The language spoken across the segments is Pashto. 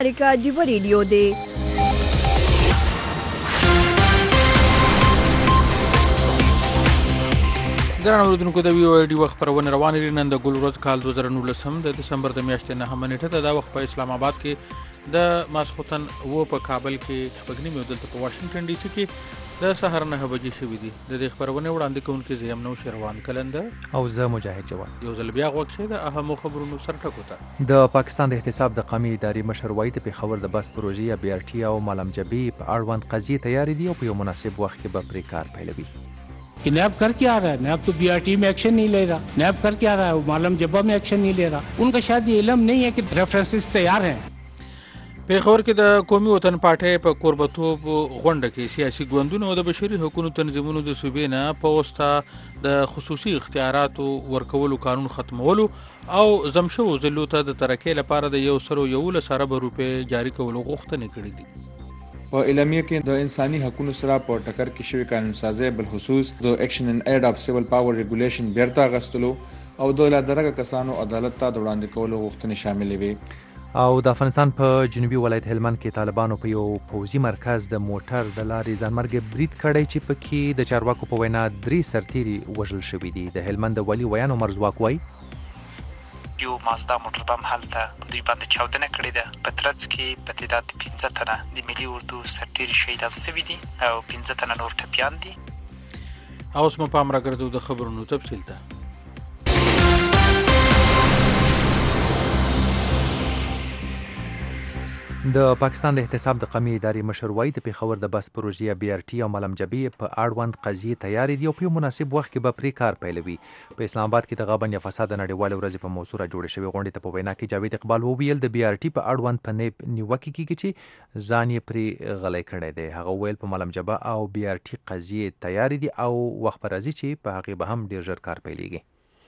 امریکا جیبه ریډیو دی. ګرانو اورېدونکو د ویو ډي وخت خپرونې روانې دي. نن د ګل ورځ کال 2019 د دسمبر د میاشتې 9 نیټه ده. دا وخت په اسلام آباد کې د ماسخوتن و په کابل کې شپږ نیمې او دلته په واشنګټن ډي سي کې د سهار 9 بجې شوي دي. د دې خپرونې وړاندې کوونکي زه یم نوشیروان کلندر او زه مجاهد جواد. یو ځل بیا غوږ شئ د اهمو خبرونو سر ټکو ته. د پاکستان د احتساب د قومي ادارې مشر وایي د پېښور د بس پروژې یا بي ار ټي او ملم جبي په اړوند قضیې تیارې دي او په یو مناسب وخت کې به پرې کار پیلوي. कि नैब कर क्या रहा है, नैब तो बीआरटी में एक्शन नहीं ले रहा, नैब कर क्या रहा है, मालम जब्बा में एक्शन नहीं ले रहा. उनका शायद ये इल्म नहीं है कि रेफरेंसेस तैयार हैं. پېښور کې د قومي وطن پارټۍ په کوربتوب غونډه کې سیاسي ګوندونو او د بشري حقوقو تنظیمونو د صوبې نه په واسطه د خصوصي اختیاراتو ورکولو قانون ختمولو او زمشو ضلعو ته د ترقۍ لپاره د 111 ارب روپۍ جاري کولو غوښتنې کړې دي. په اعلامیه کې د انساني حقوقو سره په ټکر کې شوی قانون سازي بالخصوص د ایکشن ان ایډ اف سیول پاور ریګولیشن بیرته غستلو او د لادرګه کسانو عدالت ته د وړاندې کولو غوښتنې شاملې وي. او د افغانستان په جنوبي ولایت هلمند کې طالبانو په یو پوځي مرکز د موټر د لارې ځانمرګ برید کړی چې پکې د چارواکو په وینا 3 سرتیري وژل شوي دي. د هلمند د ولي ویان عمر ځواک وایي یو مازدا موټر بم هلته په دوی باندې چاودنه کړې ده. په ترڅ کې په تعداد 15 تنه د ملي اردو سرتیري شهیدان شوي دي او 15 تنه نور ټپیان دي. اوس مو پام راګرځو د خبرونو تفصیل ته. د پاکستان د احتساب د قومي ادارې مشر وایي د پېښور د بس پروژې بي ار ټي او ملم جبي په اړوند قضیې تیارې دي او په یو مناسب وخت کې به پرې کار پیلوي. په اسلام آباد کې د غابن یا فساد نړیوالې ورځې په موضوع جوړې شوې غونډې ته په وینا کې جاوید اقبال وویل د بي ار ټي په اړوند په نیوکه کېږي چې ځان یې پرې غلی کړی دی. هغه ویل په ملم جبه او بي ار ټي قضیې تیارې دي او وخت به راځي چې په هغې به هم ډېر ژر کار پیلېږي.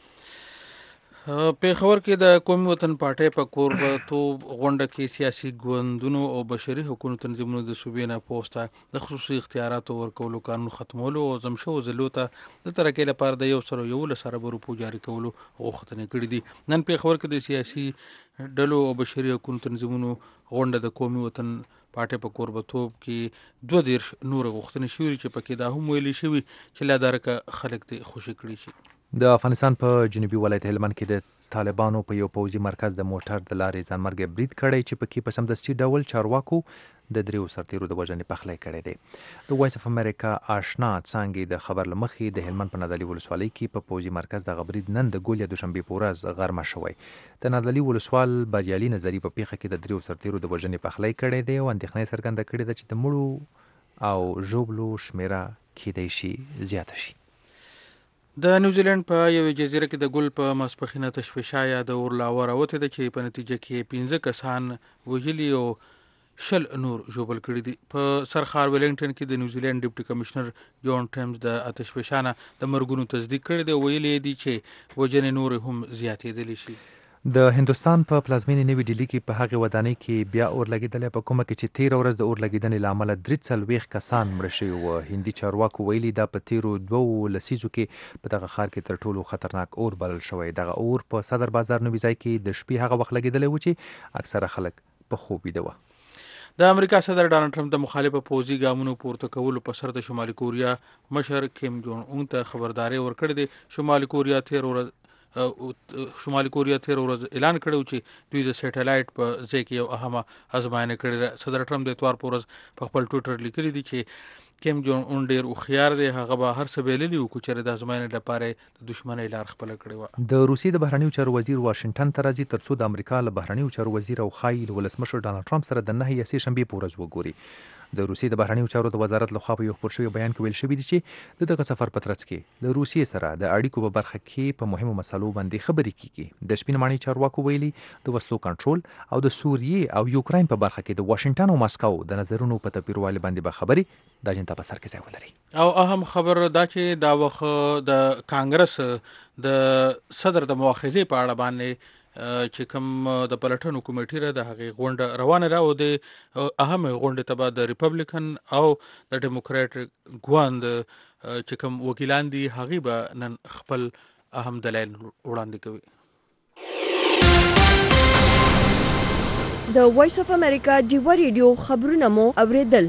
پېښور کې د قومي وطن پارټۍ په کوربتوب غونډه کې سیاسي ګوندونو او بشري حقوقو تنظیمونو د صوبې نه په واسطه د خصوصي اختیاراتو ورکولو قانون ختمولو او زمشو ضلعو ته د ترقۍ لپاره د 111 ارب روپۍ جاري کولو غوښتنې کړې دي. نن پېښور کې د سیاسي ډلو او بشري حقوقو تنظیمونو غونډه د قومي وطن پارټۍ په کوربتوب کې 22 نور غوښتنې شوې چې پکې دا هم ویلي شوي چې لا درکه خلک دې خوشي کړي شي. د افغانستان په جنوبي ولایت هلمند کې د طالبانو په یو پوځي مرکز د موټر د لارې ځانمرګ برید کړی چې پکې په سمدستي ډول چارواکو د 3 سرتیرو د وژنې پخلی کړی دی. د وایس اف امریکا آشنا څانګې د خبر له مخې د هلمند په نادعلي ولسوالۍ کې په پوځي مرکز دغه برید نن د ګول یا دوشنبې په ورځ غرمه شوی. د نادعلي ولسوال بریالي نظري په پیښه کې د 3 سرتیرو د وژنې پخلی کړی دی او اندېښنه څرګنده کړې ده چې د مړو او ژوبلو شمیره کیدای شي زیاته شي. د نیوزیلند په یوې جزیره کې د ګل په ماسپښینه تشویشا یا د اور لاوا راوتې ده چې په نتیجه کې 15 کسان وژلي او 10 نور ژوبل کړي دي. په سرخار ویلنګټن کې د نیوزیلند ډیپټي کمشنر جون ټیمز د تشویشانه د مرګونو تصدیق کړی دی. ویلي دي چې وژنې نور هم زیاتېدلی شي. د هندوستان په پلازمینې نوې ډیلي کې په هغې ودانۍ کې بیا اور لګېدلی په کومه کې چې 13 ورځ د اور لګېدنې له امله 43 کسان مړه شوي وو. هندي چارواکو ویلي دا په تیرو 2 لسیزو کې په دغه ښار کې تر ټولو خطرناک اور بلل شوی. دغه اور په صدر بازار نومي ځای کې د شپې هغه وخت لګېدلی و چې اکثره خلک په خوب ویده وه. د امریکا صدر ډانلډ ټرمپ د مخالفه پوځي ګامونو پورته کولو په سر د شمالي کوریا مشر کیم جون اون ته خبرداری ورکړې ده. شمالي کوریا 13 ورځ اعلان کړی چې دوی د سیټلایټ په ځای کې یو اهمه ازموینه کړې ده. صدر ټرمپ د اتوار په ورځ په خپل ټویټر لیکلي دي چې کیم جون اون ډېر هوښیار دی. هغه به هر څه بایللي وو چې د ازموینې لپاره د دښمنۍ لار خپله کړې وه. د روسیې د بهرنیو چارو وزیر واشنګټن ته راځي ترڅو د امریکا له بهرنیو چارو وزیر او ښایي ولسمشر ډانلډ ټرمپ سره د 9 یا 3 شنبې په ورځ وګوري. د روسیې د بهرنیو چارو د وزارت لخوا په یو خپور شوي بیان کې ویل شوي دي چې دغه سفر په ترڅ کې له روسیې سره د اړیکو په برخه کې په مهمو مسلو باندې خبرې کیږي. د شپین ماڼۍ چارواکو ویلي د وسلو کنټرول او د سوریې او یوکراین په برخه کې د واشنګټن او ماسکو د نظرونو په توپیروالي باندې به خبرې د اجنډا په سر کې ځای ولري. او اهم خبر دا چې دا وخت د کانګرس د صدر د مؤاخذې په اړه باندې چې کوم د پلټنو کمیټې را د هغې غونډه روانه ده او د اهم غونډې ته به د ریپبلیکن او د ډیموکراټ ګوند چې کوم وکیلان دي هغې به نن خپل اهم دلایل وړاندې کوي. د وایس اف امریکا ډیوا ریډیو خبرونه مو اوریدل.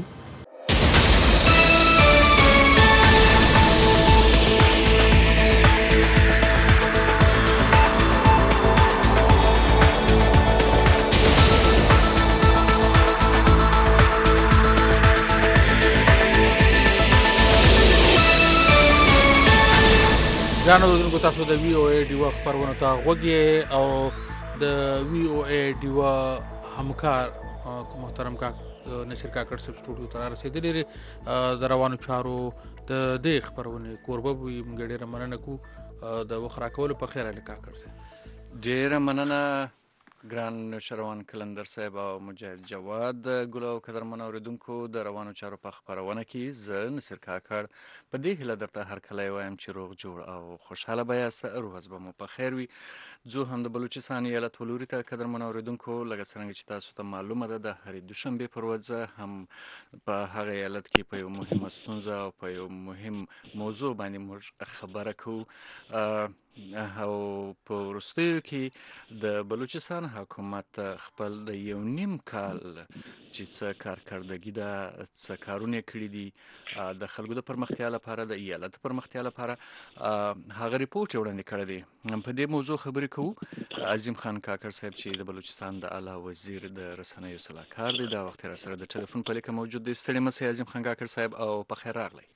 ګرانو اوریدونکو، تاسو د وی او ای ډیوا خبرونه ته غوږی او د وی او ای ډیوا همکار محترم نصیر کاکړ صاحب سټوډیو ته رسیدلی دی. د روانو چارو د دې خبرونه کوربه وي، موږ ډیره مننه کوو د وخت راکولو په خیر. علي کاکړ صاحب ډیره مننه ګران شروان کلندر صاحب او مجاهد جواد ګل او قدرمن اوریدونکو. د روانو چارو په خبرونه کې زه نصیر کاکړ په دې هیله درته هر کله وایم چې روغ جوړ او خوشحاله به یاست. روز به مو په خیر وي. زه هم د بلوچستان ایالت ولوري ته قدرمن اوریدونکو، لکه څرنګه چې تاسو ته معلومه ده د هرې دوشنبې پر ورځ هم په هغه ایالت کې په یو مهمه ستونزه او په یو مهم موضوع باندې موږ خبره کوو. او په وروستیو کې د بلوچستان حکومت خپل د یو نیم کال چې څه کارکردګي ده، څه کارونه کړي دي د خلکو د پرمختیا لپاره، د ایالت پرمختیا لپاره، هغه ریپورت وړاندې کړی دی. په دې موضوع خبرې کوو. عظیم خان کاکړ صاحب چې د بلوچستان د اعلی وزیر د رسنیو صلاحکار دی، دا وخت را سره د ټلیفون په لیکه موجود دی. ستړي مه شئ عظیم خان کاکړ صاحب او په خیر راغلی.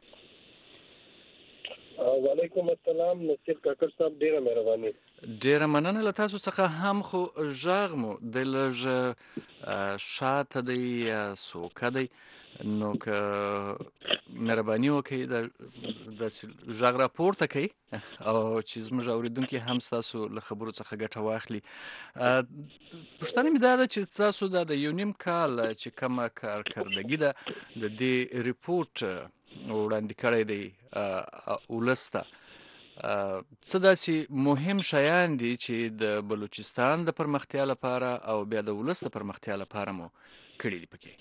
وعلیکم السلام نصیر کاکړ صاحب، ډیره مهرباني. ډیره مننه له تاسو څخه هم، خو غږ مو د لږ شاته دی یا سوکه دی، نو که مهرباني وکړئ د غږ راپورته کړئ او چې زموږ اوریدونکي هم ستاسو له خبرو څخه ګټه واخلي. پوښتنه مې دا ده چې تاسو د یو نیم کال چې کومه کارکردګي ده د دې ریپورت وړاندې کړی دی ولس ته، څه داسې مهم شیان دي چې د بلوچستان د پرمختیا لپاره او بیا د ولس د پرمختیا لپاره مو کړي دي پکې؟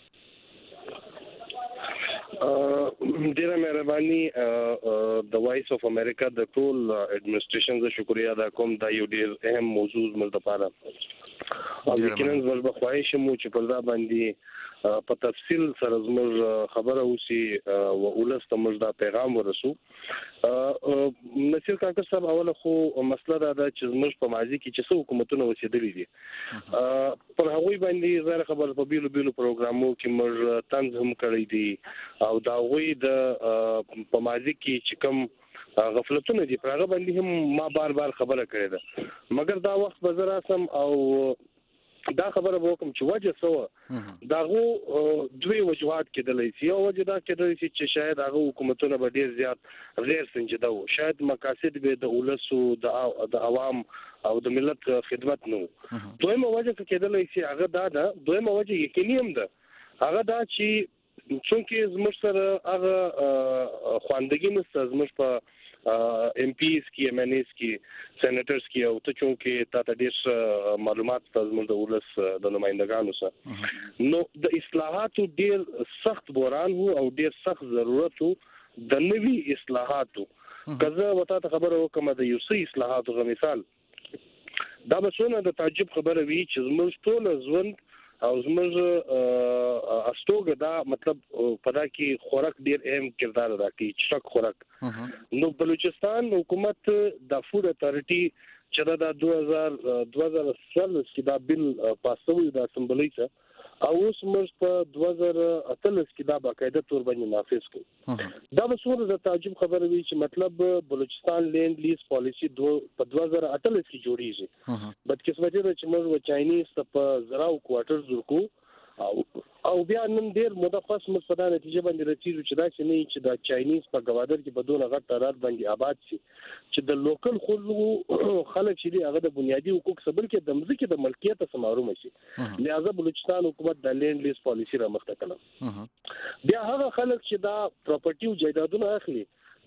ډیره مهرباني. د وایس اف امریکا د ټول اډمنسټریشن زه شکریه ادا کوم. دا یو ډیر اهم موضوع زموږ لپاره او یقینا زموږ به خواهش مو چې په دا باندې په تفصیل سره زموږ خبره وسی او ولس ته موږ دا پیغام ورسو. نصیر کاکړ صاحب، اوله خو مسله دا ده چې زموږ په ماضي کې چې څو حکومتونه وسیدلي دي، پر هغوی باندې زه خبر په بیلو بیلو پروګرامو کې موږ طنز هم کړی دي او دا غوي د په ماضي کې چې کوم غفلتونه دي پر هغه باندې هم ما بار بار خبره کړې ده. مګر دا وخت به زه راسم او دا خبره به وکم چې وجه سوه داغو دوی وجوهات کېدلی شي. یو وجه دا کېدلی شي چې شاید هغه حکومتونه به ډېر زیات غیر سنجیده وو، شاید مقاصد به د ولسو د عوام او د ملت خدمت نه وو. دویمه وجه کېدلی شي هغه دا ده، دویمه وجه یقیني هم ده، هغه دا چې چونکې زموږ سره هغه خواندګي نشته زموږ په ام پیز کې، ام ان ایز کې، سېنیټرز کې، او ته چونکې تا ته ډېر معلومات ته زموږ د ولس د نمائندګانو سره نو د اصلاحاتو ډېر سخت بحران وو او ډېر سخت ضرورت وو د نوي اصلاحاتو. که زه ورته ته خبره وکړم د یو څه اصلاحاتو غو مثال، دا به څونه د تعجب خبره وي چې زموږ ټول ژوند او زموږ استوګه دا مطلب په دا کې خوراک ډیر اهم کردار ادا کوي، چټک خوراک. نو بلوچستان حکومت د فود اتارټي چې دا 2014 کې دا بل پاسوي د اسمبلی څخه او اوس موږ په 2018 کې دا باقاعده تور باندې نافذ کړو. دا به څومره د تعجب خبره وي چې مطلب بلوچستان لینډ لیز پالیسی په 2018 کې جوړیږي، بدقسمتي ده چې موږ چاینیز ته په زراو کوارټر جوړ کو او بیا نن ډیر مدفس مصدا نتیجه باندې رسیدو چې دا چې نه چې دا چاینیز په گوادر کې بدون غټ تعداد باندې آباد شي چې د لوکل خلک چې هغه د بنیادی حقوق صبر کې د مځکې د ملکیت څخه محروم شي. لہذا بلوچستان حکومت د لینډ لیز پالیسی را مخته کړه. بیا هغه خلک چې دا پراپرټي او جایدادونه اخلي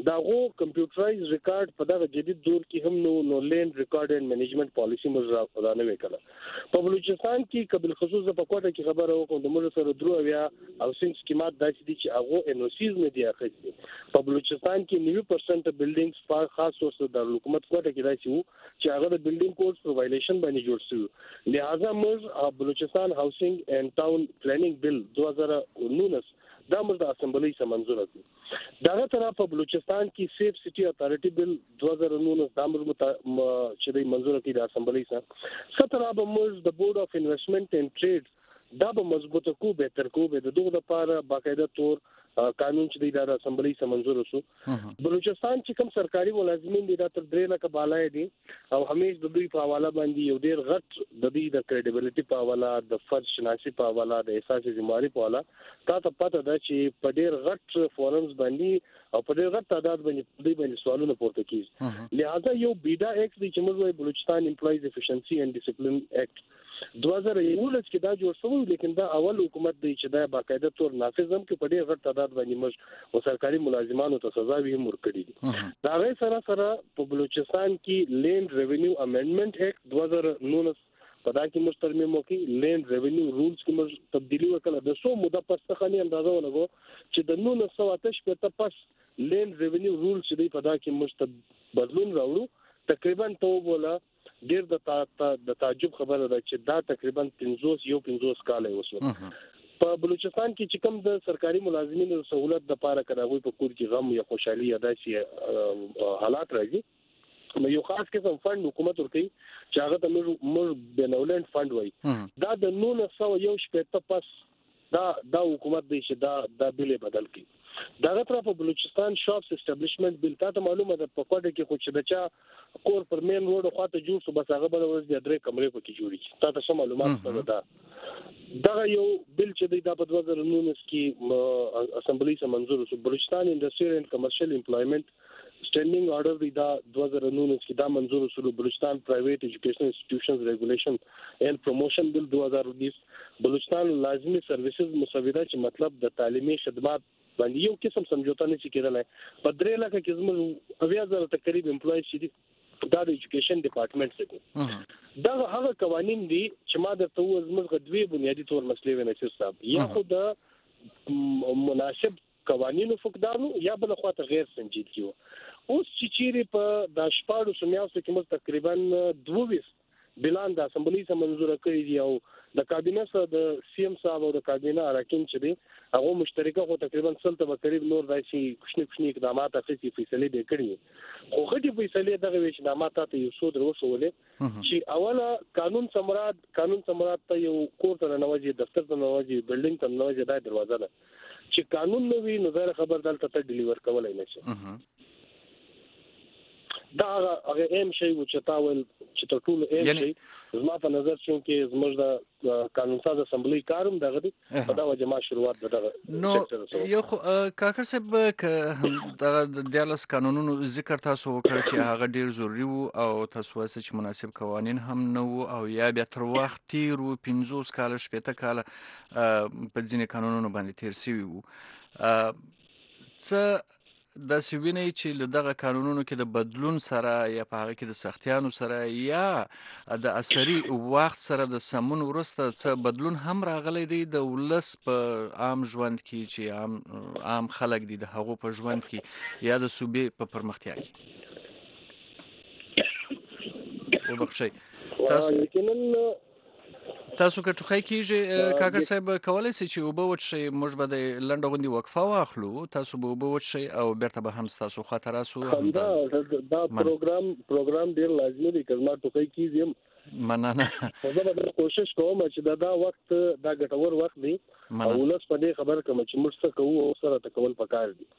دا غو کمپیوټرایز ریکارډ په دغه جدید دور کې هم نو لینډ ریکارډ اند منیجمنت پالیسی موږ راځانه وکړه په بلوچستان کې قبل خصوص په کوټه کې خبره وکړم د موږ سره درو بیا او سین سکیمات داسې دي چې هغه انوسیز نه دی اخیستي په بلوچستان کې 90% بلډینګز په خاص طور سره د حکومت کوټه کې راځي چې هغه د بلډینګ کوډز په وایلیشن باندې جوړ شوی لہذا موږ بلوچستان هاوسینګ اند ټاون پلانینګ بل 2019 دا موږ د اسمبلی سره منزور کړو دغه طرف په بلوچستان کې سیف سټي اتھارټي بل 2019 دا موږ چې د منزور کړی د اسمبلی سره ستره به موږ د بورډ اف انویسټمنټ اند ټریډ دا به مضبوط کو بهتر کو به دغه لپاره باقاعده تور قانون چې د اسمبلی سره منزور شو بلوچستان چې کوم سرکاري ملازمین دي دا تر 3 لک بالای دي او همیش د دوی په حواله باندې یو ډیر غټ د دې د کریډیبিলিټي په حواله د فرض شناسي په حواله د احساس ذمہواری په حواله تاسو پته ده چې په ډیر غټ فورمز باندې او په ډیر غټ تعداد باندې دوی باندې سوالونه پورته کیږي لہذا یو بیډا ایکټ دی چې موږ بلوچستان امپلایز افیشنسي اند ډیسپلین ایکټ 2019 کې دا جوړ شوی لیکن دا اول حکومت دی چې دا باقاعده تور نافذ هم کې په ډیر غټ تعداد باندې موږ سرکاري ملازمانو ته سزا به هم ورکړي دي دا غي سره په بلوچستان کې لینډ ریونیو امندمنت ایکټ 2019 په دا کې موږ ترمیم وکړي لینډ ریونیو رولز کې موږ تبدیلی وکړه د سو موده پس څخه اندازه ولګو چې د 1988 په پس لینډ ریونیو رولز چې په دا کې موږ بدلون راوړو تقریبا ته ولا ډیر د تعجب خبره ده چې دا تقریبا 15 کال وسو په بلوچستان کې چې کوم د سرکاري ملازمینو سہولت د پاره کراوي په کور کې غم یا خوشحالي ادا شي حالات راځي نو یو خاص قسم فند حکومت ورکړي چې هغه د موږ بینولند فند وای دا د 1901 پس دا حکومت دی چې دا بیل بدل کړي دغه طرف په بلوچستان شاپس اسټابلیشمنت بل ته معلومه ده په کوټه کې خو چې دچا کور پر مین روډ خواته جوړ شو بس هغه بل ورځ د درې کمرې پکې جوړی تاسو څه معلومات ده دا یو بل چې د 2019 کې اسمبلی سره منزور شو بلوچستان انډستریل اند کمرشل امپلایمنت سټینډینګ آرډر دا 2019 کې دا منزور شو بلوچستان پرایویټ ایجوکیشنل انسټیټیوشنز ریګولیشن اند پروموشن بل 2020 بلوچستان لازمي سرویسز مسوده چې مطلب د تعلیمي خدمات باندې یو قسم سمجھوتا نه شي کېدلای په 3 لک کې زموږ 8000 تقریبا امپلوي شي دا د ایجوکیشن ډپارټمنټ څخه دا هغه قوانين دي چې ما درته و زموږ غوډوي بنیادی تور مسلې ونیسر صاحب یا خو د مناسب قوانینو فقدانو یا بل خواته غیر سنجیدګي اوس چې چیرې په د شپاړو سمیاوسو کې موږ تقریبا 22 بلان د اسمبلی سره منزور کړی دی او د کابینه سره د سی ام صاحب او د کابینه اراکین چې دي هغه مشترکه خو تقریبا سلطه به قریب نور داسي کوچني اقدامات اخیستي فیصله به کړی خو غټي فیصله دغه ویش اقدامات ته یو سود وروسولې چې اوله قانون سمراد ته یو کور ته نوځي دفتر ته نوځي بلډینګ ته نوځي دا دروازه ده چې قانون نو وی نو زره خبر دلته ته ډیلیور کولای نشي دا هغه ایم شی و چې تاول چې ټول ایم شی زما په نظر چې زموږ د قانون ساز اسمبلی کاروم دغه دی په دا وجه ما شروعات دغه نو یو کاکر صاحب د دیالس قانونونو ذکر تاسو وکړ چې هغه ډیر ضروری وو او تاسو وایي چې مناسب قوانين هم نه وو او یا بیا تر وخت تیر 15 کال شپته کال په ځینې قانونونو باندې تیر شوی وو څه د سوینې چې له دغه قانونونو کې د بدلون سره یا په هغه کې د سختیانو سره یا د اثري وخت سره د سمون ورسته څه بدلون هم راغلی دی د ولس په عام ژوند کې چې عام خلک دي د هغو په ژوند کې یا د صوبې په پرمختیا کې وبخښئ تاسو که ټوخی کیږي کاکر صاحب کولای شئ چې وبو وچی موږ به د لنډه غوندي وقفه واخلو تاسو به وبو وچی او بیرته به هم تاسو خاطر راسو دا پروګرام ډیر لازمي دی کله ټوخی کیږي مننه زه به کوشش کوم چې دا وخت دا ګټور وخت دی او ولس په دې خبر کوم چې موږ څه کوو او سره تکول پکار دي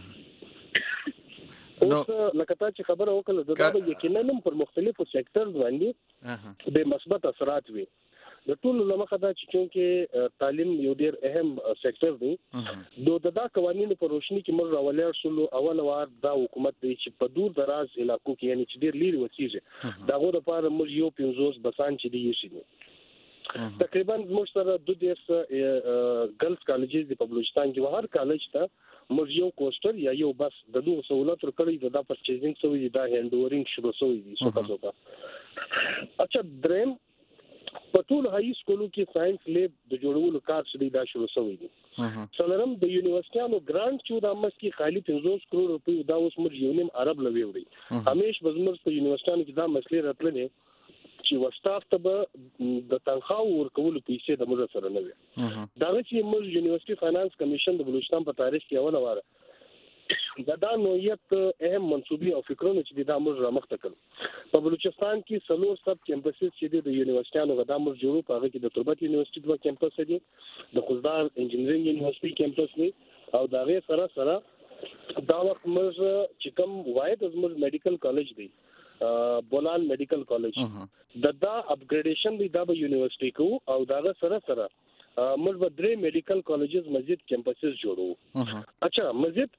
اوس لکه تا چې خبره وکړه دا به یقینا پر مختلفو سېکټرز باندې به مثبت اثرات وي د ټول لمخه دا چې چونکه تعلیم یو ډیر اهم سېکټر دی دا قوانینو په روشنی کې موږ راولې شو اول وار دا حکومت دی چې په دور دراز علاقو کې یعنی چې ډیر لري وسیږي دا غو د پاره موږ یو 15 بسان چې دی شي تقریبا موږ سره د دې ګرلز کالجز د بلوچستان کې هر کالج ته موږ یو کوسټر یا یو بس د دوه سہولت ورکړی د پرچیزینګ سوی دا هاند اوورینګ شروع سوی دي څه اچھا دریم په ټول هاي سکولو کې ساينس لیب د جوړولو کار شوی دا شروع شوی دی څلورم د یونیورسيټانو ګرانټ چې د امس کې خالي 500 کروڑ روپۍ دا اوس موږ یونیم عرب لوي وړي همیش بزمر په یونیورسيټانو کې دا مسلې راتللې چې وسټاف ته به د تنخواه ورکول پیسې د موږ سره نه وي دا چې موږ یونیورسيټي فاینانس کمیشن د بلوچستان په تاریخ کې اوله واره دا نوعیت اهم منصوبي او فکرونه چې د امر رامخته کړ په بلوچستان کې سلور سب کیمپسز چې د یونیورسيټانو غدا امر جوړو په هغه کې د تربت یونیورسيټي دوه کیمپس دي د خوزدار انجینرینګ یونیورسيټي کیمپس دی او دا غي سره دا وخت موږ چې کوم واحد زموږ میډیکل کالج دی بولان میډیکل کالج دا اپګریډیشن دی دا به یونیورسيټي کو او دا سره موږ به درې میډیکل کالجز مزید کیمپسز جوړو اچھا مزید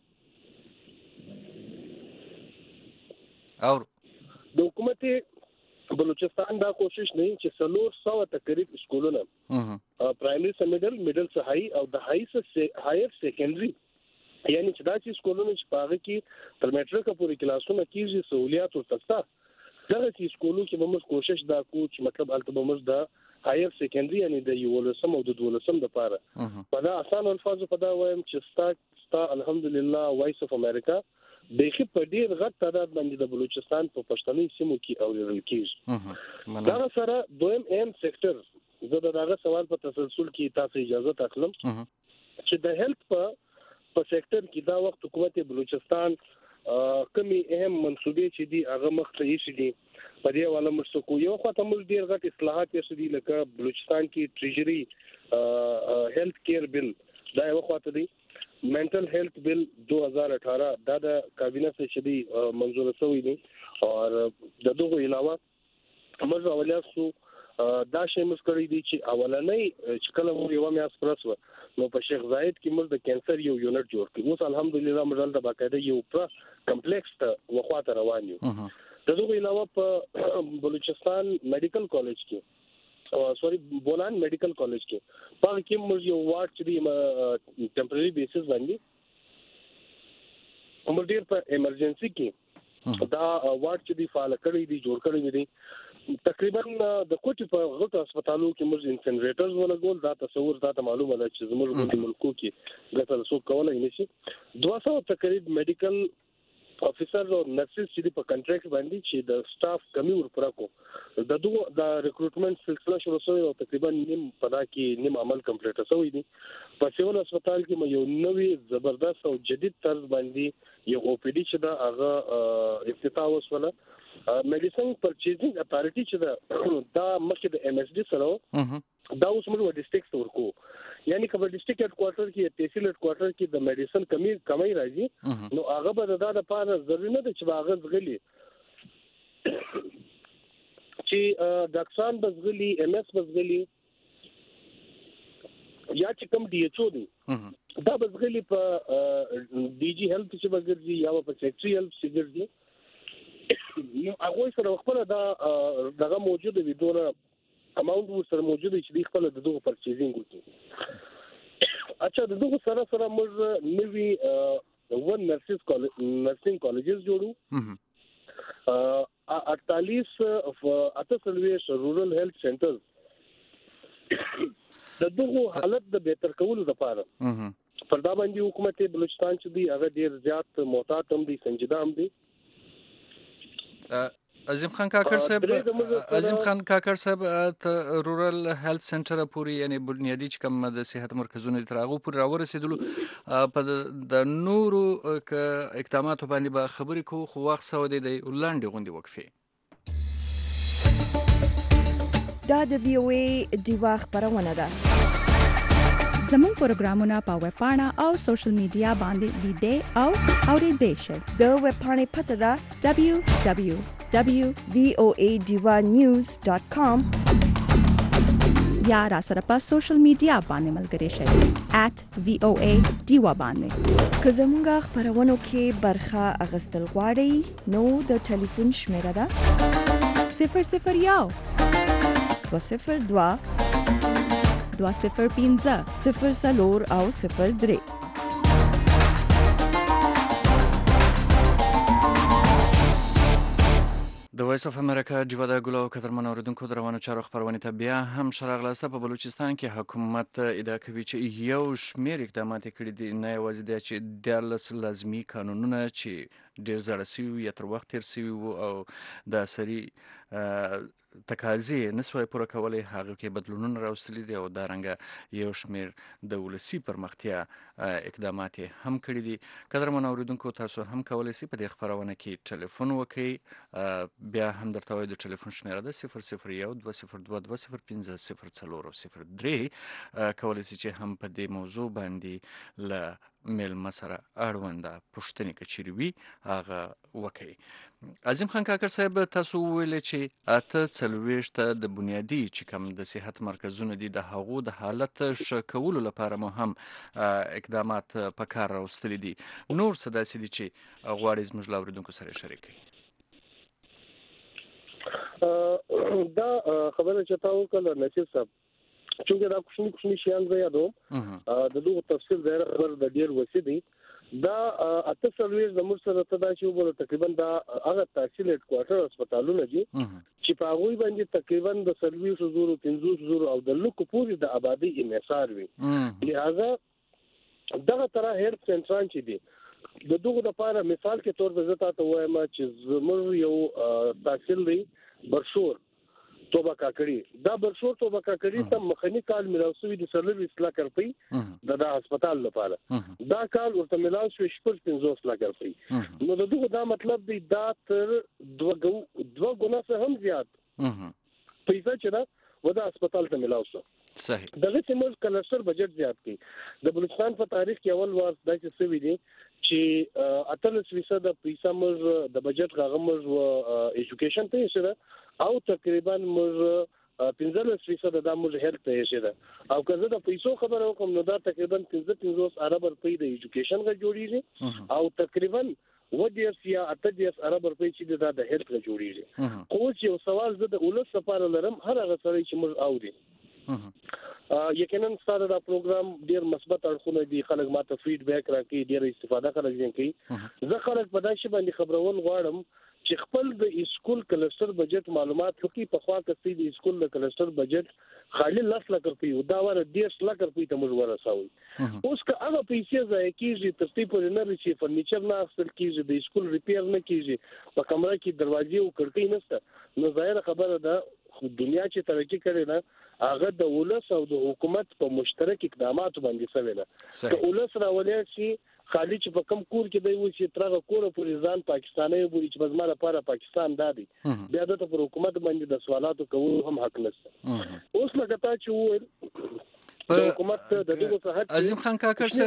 اور د حکومت بلوچستان دا کوشش نه چې سلور 100 تقریب سکولونه پرایمری سه میډل سه هاي او د هاي سه هایر سیکنډري یعنی چې دا چې سکولونه چې پاغه کې تر میټریک پورې کلاسونه کیږي سہولیات ورتستا دغه چې سکولو کې به موږ کوشش دا کوو چې مطلب البته به موږ د هایر سیکنډري یعنی د یولسم او د دولسم لپاره په دا آسان الفاظو په دا وایم چې ستا الحمدلله وایس اف امریکا دغه په ډیر غټ تعداد باندې د بلوچستان په پښتني سیمو کې اوریدل کیږي دا سره دویم اهم سېکټر زه دغه سوال په تسلسل کې تاسو اجازه اخلم چې د هیلث په سېکټر کې دا وخت حکومت بلوچستان کمی اهم منصوبې چې دي هغه مخته یې شدي په دې والا مرسکو یو خاطر موږ ډیر غټ اصلاحات یې شدي لکه بلوچستان کې ټریجری هیلث کیر بل دا یو خاطر دی منټل هیلث بل 2018 دا د کابینه څخه شدي منظور شوی دی او د دغه علاوه موږ اولیا سو دا شی مسکړی دي چې اولنۍ چې کله موږ یو میاس پرسو نو په شیخ زاید کې موږ د کینسر یو یونټ جوړ کړو اوس الحمدلله موږ د باقاعده یو پر کمپلیکس ته وخواته روان یو د دغه علاوه په بلوچستان میډیکل کالج کې بولان میډیکل کالج کې په کې موږ یو وارډ چې دی ټمپرری بیسس باندې موږ ډیر په ایمرجنسي کې دا وارډ چې دی فعال کړی دی جوړ کړی دی تقریبا د کوټي په غټ هسپتالو کې موږ انسنریټرز ولګول دا تصور دا معلومه ده چې زموږ په ملکو کې ګټل سو کولای نشي 200 تقریبا میډیکل افیسر او نرسز چې په کنټریکټ باندې چې د سټاف کمی ورپره کو د ریکروټمنټ سلسله شروع شوه او تقریبا نیم پدا کې نیم عمل کمپلیټ شوی دی په سیول هسپتال کې یو نوې زبردست او جدید طرز باندې یو او پی ډي چې دا هغه افتتاح وسوله میډیسن پرچیزینګ اتھارټی چې دا مخکې د ام اس ډي سره دا اوس موږ ډیسټریکټ ورکو یعنی کله ډیسټریکټ هډ کوارټر کې تحصیل هډ کوارټر کې د میډیسن کمی راځي نو هغه به دا لپاره ضروري نه ده چې هغه زغلي چې ډاکټران بزغلي ام اس بزغلي یا چې کوم ډي ایچ او دی دا بزغلي په ډي جی هیلث چې بزغلي یا په سیکټري هیلث چې ګرځي نو هغه سره خپل دغه موجوده وي دونه اماونت سره موجوده چې خپل دغه پرچیزینګ وکړي اچھا دغه سره موږ نوی ون نرسینګ کالجز جوړو 48 رورل هیلث سنټرز دغه حالت د بهتر کولو لپاره پر دا باندې حکومت بلوچستان چې دی هغه ډیر زیات محتاط هم دي سنجیده هم دي عظیم خان کاکر صاحب ته رورل هیلث سنټر پوری یعنی بنیادی چې کوم د صحت مرکزونه ترغو پوری راورسېدلو په د نورو اقداماتو باندې به خبرې کو خو وخت سو دی لاندې غونډې وقفه دا د وی او ای دیوا خبرونه ده زموږ پروګرامونه په ویب پاڼه او سوشل میډیا باندې لیدئ او اورئ شئ د ویب پاڼې پته ده www.voadivanews.com یا را سره په سوشل میډیا باندې ملګري شئ @voadiva باندې که زموږ خبرونو کې برخه اخیستل غواړئ نو د ټلیفون شمیره ده 001 202 205 04 او 03. د وایس اف امریکا جوړه ګلو قدرمن اوریدونکو روانو چارو خبرونه ته بیا هم شراغلاسته په بلوچستان کې حکومت ادعا کوي چې یو شمېر اقدامات کړي دي نه یوازې د چې د لازمي قانونونه چې ډیر زړه سوي یا تر وخت تیر سوي او د سری تقاضې نسوي پوره کولای هغه کې بدلونونه راوستلي دي او دا رنګه یو شمېر د ولسی پرمختیا اقدامات هم کړي دي. قدرمن اوریدونکو تاسو هم کولای شئ په دې خبرونه کې ټلیفون وکړئ. بیا هم درته وایي د ټلیفون شمیره ده 001 202 205 003 کولای شئ چې هم په دې موضوع باندې له میلمه سره اړونده پوښتنې که چیرې وي هغه وکړئ. عظیم خان کاکړ صاحب تاسو وویلې چې 48 د بنیادي چې کوم د صحت مرکزونه دي د هغو د حالت ښه کولو لپاره مو هم اقدامات په کار راوستلي دي. نور څه داسې دي چې غواړئ زموږ له اورېدونکو سره شریک کړئ؟ دا خبره چې تاسو وکړه نصیر صاحب چې دا کوم شیان زه یادوم د دوه تفصیل ډیر خبر د ډیر وسیدي دا اته سرویس د موږ سره تدا چې وګورو تقریبا دا هغه تحصیل هډ کوارټر هسپتالونه دي چې په هغه باندې تقریبا د سرویس زورو 500 او د لوکو پوری د آبادی انحصار وي. لہذا دغه تر هډ سنټرال چې دي د دوه لپاره مثال کې تور په زتا ته وایم چې زموږ یو تحصیل دی برشور توبه کاکړي دا برشور توبه کاکړي ته مخنی کال ملاوسوي د سرویس لا کړپي د هسپتال لپاره دا کال ورته ملاوسوي 15 لا کړپي نو دغه دا مطلب دی دا تر دوه ګنا څخه هم زیات پیسې چې دا ودا هسپتال ته ملاوسو صحیح دغه سیمل کلستر بجټ زیات کی د بلوچستان په تاریخ کې اول وار د څه سوي دي چې 18% د پیسې موږ د بجټ غوږ موږ ایجوکیشن ته شره او تقریبا موږ 15% د موږ هیلث ته شره او کله د پیسو خبره وکم نو دا تقریبا 15 ارب روپۍ د ایجوکیشن غوږ جوړیږي او تقریبا ودیس یا 80 ارب روپۍ چې د هیلث غوږ جوړیږي. خو چې یو سوال زه د اولس لپاره لرم هر هغه سره چې موږ اوري یقینا ستاسو دا پروګرام ډیر مثبت اړخونه دي خلک ماته فیډبیک راکړي ډیر استفاده کوي زه خلک په داسې باندې خبرون غواړم چې خپل د اسکول کلستر بجټ معلومات وکړي په خوا کې د اسکول د کلستر بجټ خالي 10 لک روپۍ او دا ور 10 لک روپۍ ته موږ ورسوي اوس که هغه پیسې ځای کیږي ترتیب پر نه لري فرنیچر نه اخیستل کیږي د اسکول ریپیر نه کیږي په کمره کې دروازې او کړکۍ نشته نو ظاهر خبره ده دنیا چې ترقی کړي نه هغه د ولس او د حکومت په مشترک اقدامات باندې سوي ده که ولس راولې شي خالي چې په کم کور کې دی و چې ترغه کور په ځان پاکستاني بوري چې بزما لپاره پاکستان دادي بیا د حکومت باندې د سوالاتو کول هم حق نشته. اوس لکه تا چې وویل حکومت د دغه صحت عظیم خان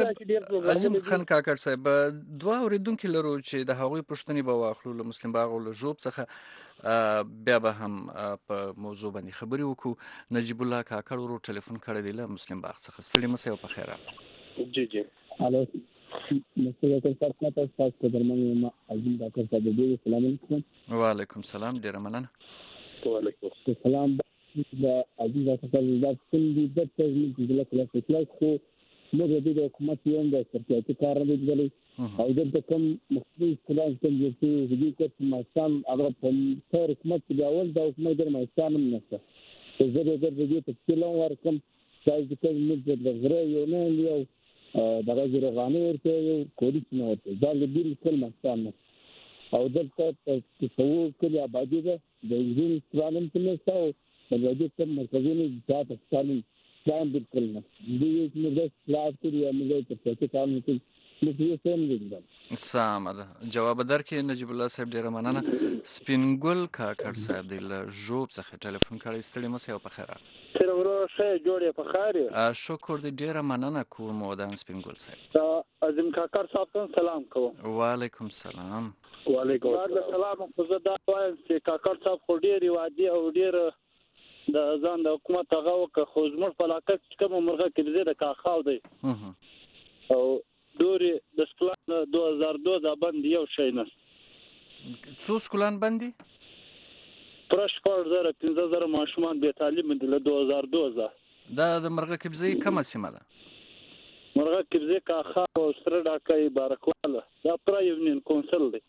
کاکړ صاحب دوه اوریدونکو لرو چې د هغوی پښتني به واخلو له مسلم باغ او له جوب څخه بیا به هم په موضوع باندې خبري وکړو. نجیب الله کاکړ ورو ټلیفون کړی دی له مسلم باغ څخه. ستړي مسئ او په خیر راغلی. جی الو مسئ صاحب تاسو ته درمن ما عظیم ډاکټر صاحب دې سلام علیکم. وعلیکم السلام ډیر مننه. وعلیکم السلام دا عزیز ډاکټر دا څنګه د تجربه د کلاس خو موږ د حکومت یو د سرکټي کار نه دی او د کوم مختلف کلاس کې چې د دې ماستان هغه په حکومت کې اول د حکومت د ماستان هم نشته زه د دې په څلور ورکم چې د موږ د غره یو نه یو دغه زرغانه ورته یو کوډی نه ورته دا د دې کل ماستان او دلته چې څو کلی آبادی ده د دې سترانم څخه نشته د دې کوم مرکزونه د تاسو پلان بالکل نه دی چې موږ خلاص کړی او موږ په څه کار نه کوي موږ یې سم دي سم ده جواب درکې نجیب الله صاحب ډیر مننه. سپینګل کاکړ صاحب د جوب څخه ټلیفون کړی. ستړي مسئ او په خیر سره ورو شه جوړه په خیر شکر دې ډیر مننه کوم ودان سپینګل صاحب. عظیم کاکړ صاحب ته سلام کوم. وعلیکم السلام. وعلیکم السلام. خو زه دا وایم چې کاکړ صاحب خو ډیر وادي او ډیر د ځان د حکومت هغه وکړه خو زموږ په علاقه کې کوم مرغه کې زیاده کاخاو دی او دوري د سکلان 2002 باندې یو شي نه څو سکلان باندې پرش 15,000 ماشومان به تعلیم دي له 2002 دا د مرغه کبزی کومه سیمه ده؟ مرغه کبزی کاخا او سره ډاکای بارکواله دا پرای یونین کونسل دی.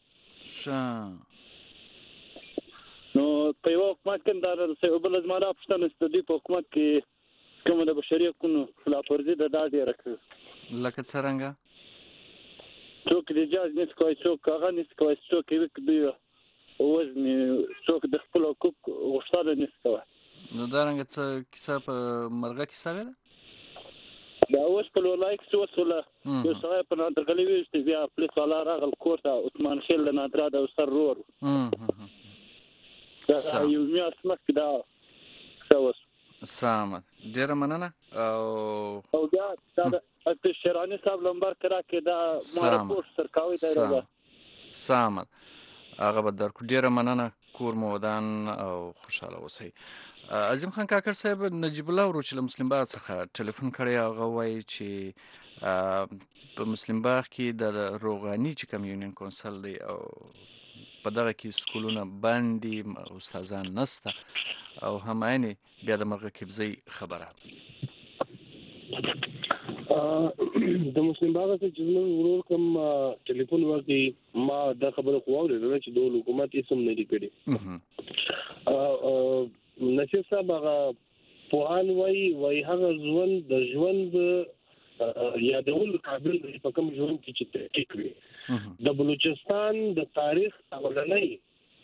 نو په یو حکومت کې دا د بل ځمانه پښتنه ستدي په حکومت کې کومه د بشري حقوقو خلاف ورزي د ډاډي راکړه لکه څنګه څوک د جاز نس کوي څوک هغه نس کوي څوک یې کوي وزن څوک د خپل حقوق غوښتنه نس کوي. نو دا رنګ څه کیسه په مرغه کې سوي دا اوس په لولای کې څه وسوله یو سړی په نادرګلې ویشتي بیا پولیس والا راغل کور ته عثمان خیل د نادرا د سر رور دا یو میاشت مخکې دا څه وسو سامه ډیره مننه او بیا دا د شیرانی صاحب لمبر کرا کې دا مارپورټ سرکاوي دی راځه سامه هغه به درکو ډیره مننه کور مو ودان او خوشاله اوسئ. عظیم خان کاکړ صاحب نجیب الله ورو چې له مسلم باغ څخه ټلیفون کړی هغه وایي چې په مسلم باغ کې د روغاني چې کوم یونین کونسل دی او په دغه کې سکولونه بند دي استادان نسته او هماینې بیا د مرغه کبزی خبره د مسلم باغ څخه چې موږ ورور کوم ټلیفون ورکړي ما دا خبره خو اورېدله چې د حکومت یې سم نه دی کړی. نصیر صاحب هغه پوهان وایي هغه ژوند د ژوند یادول قابل دی په کوم ژوند کې چې تحقیق وي. د بلوچستان د تاریخ اولنۍ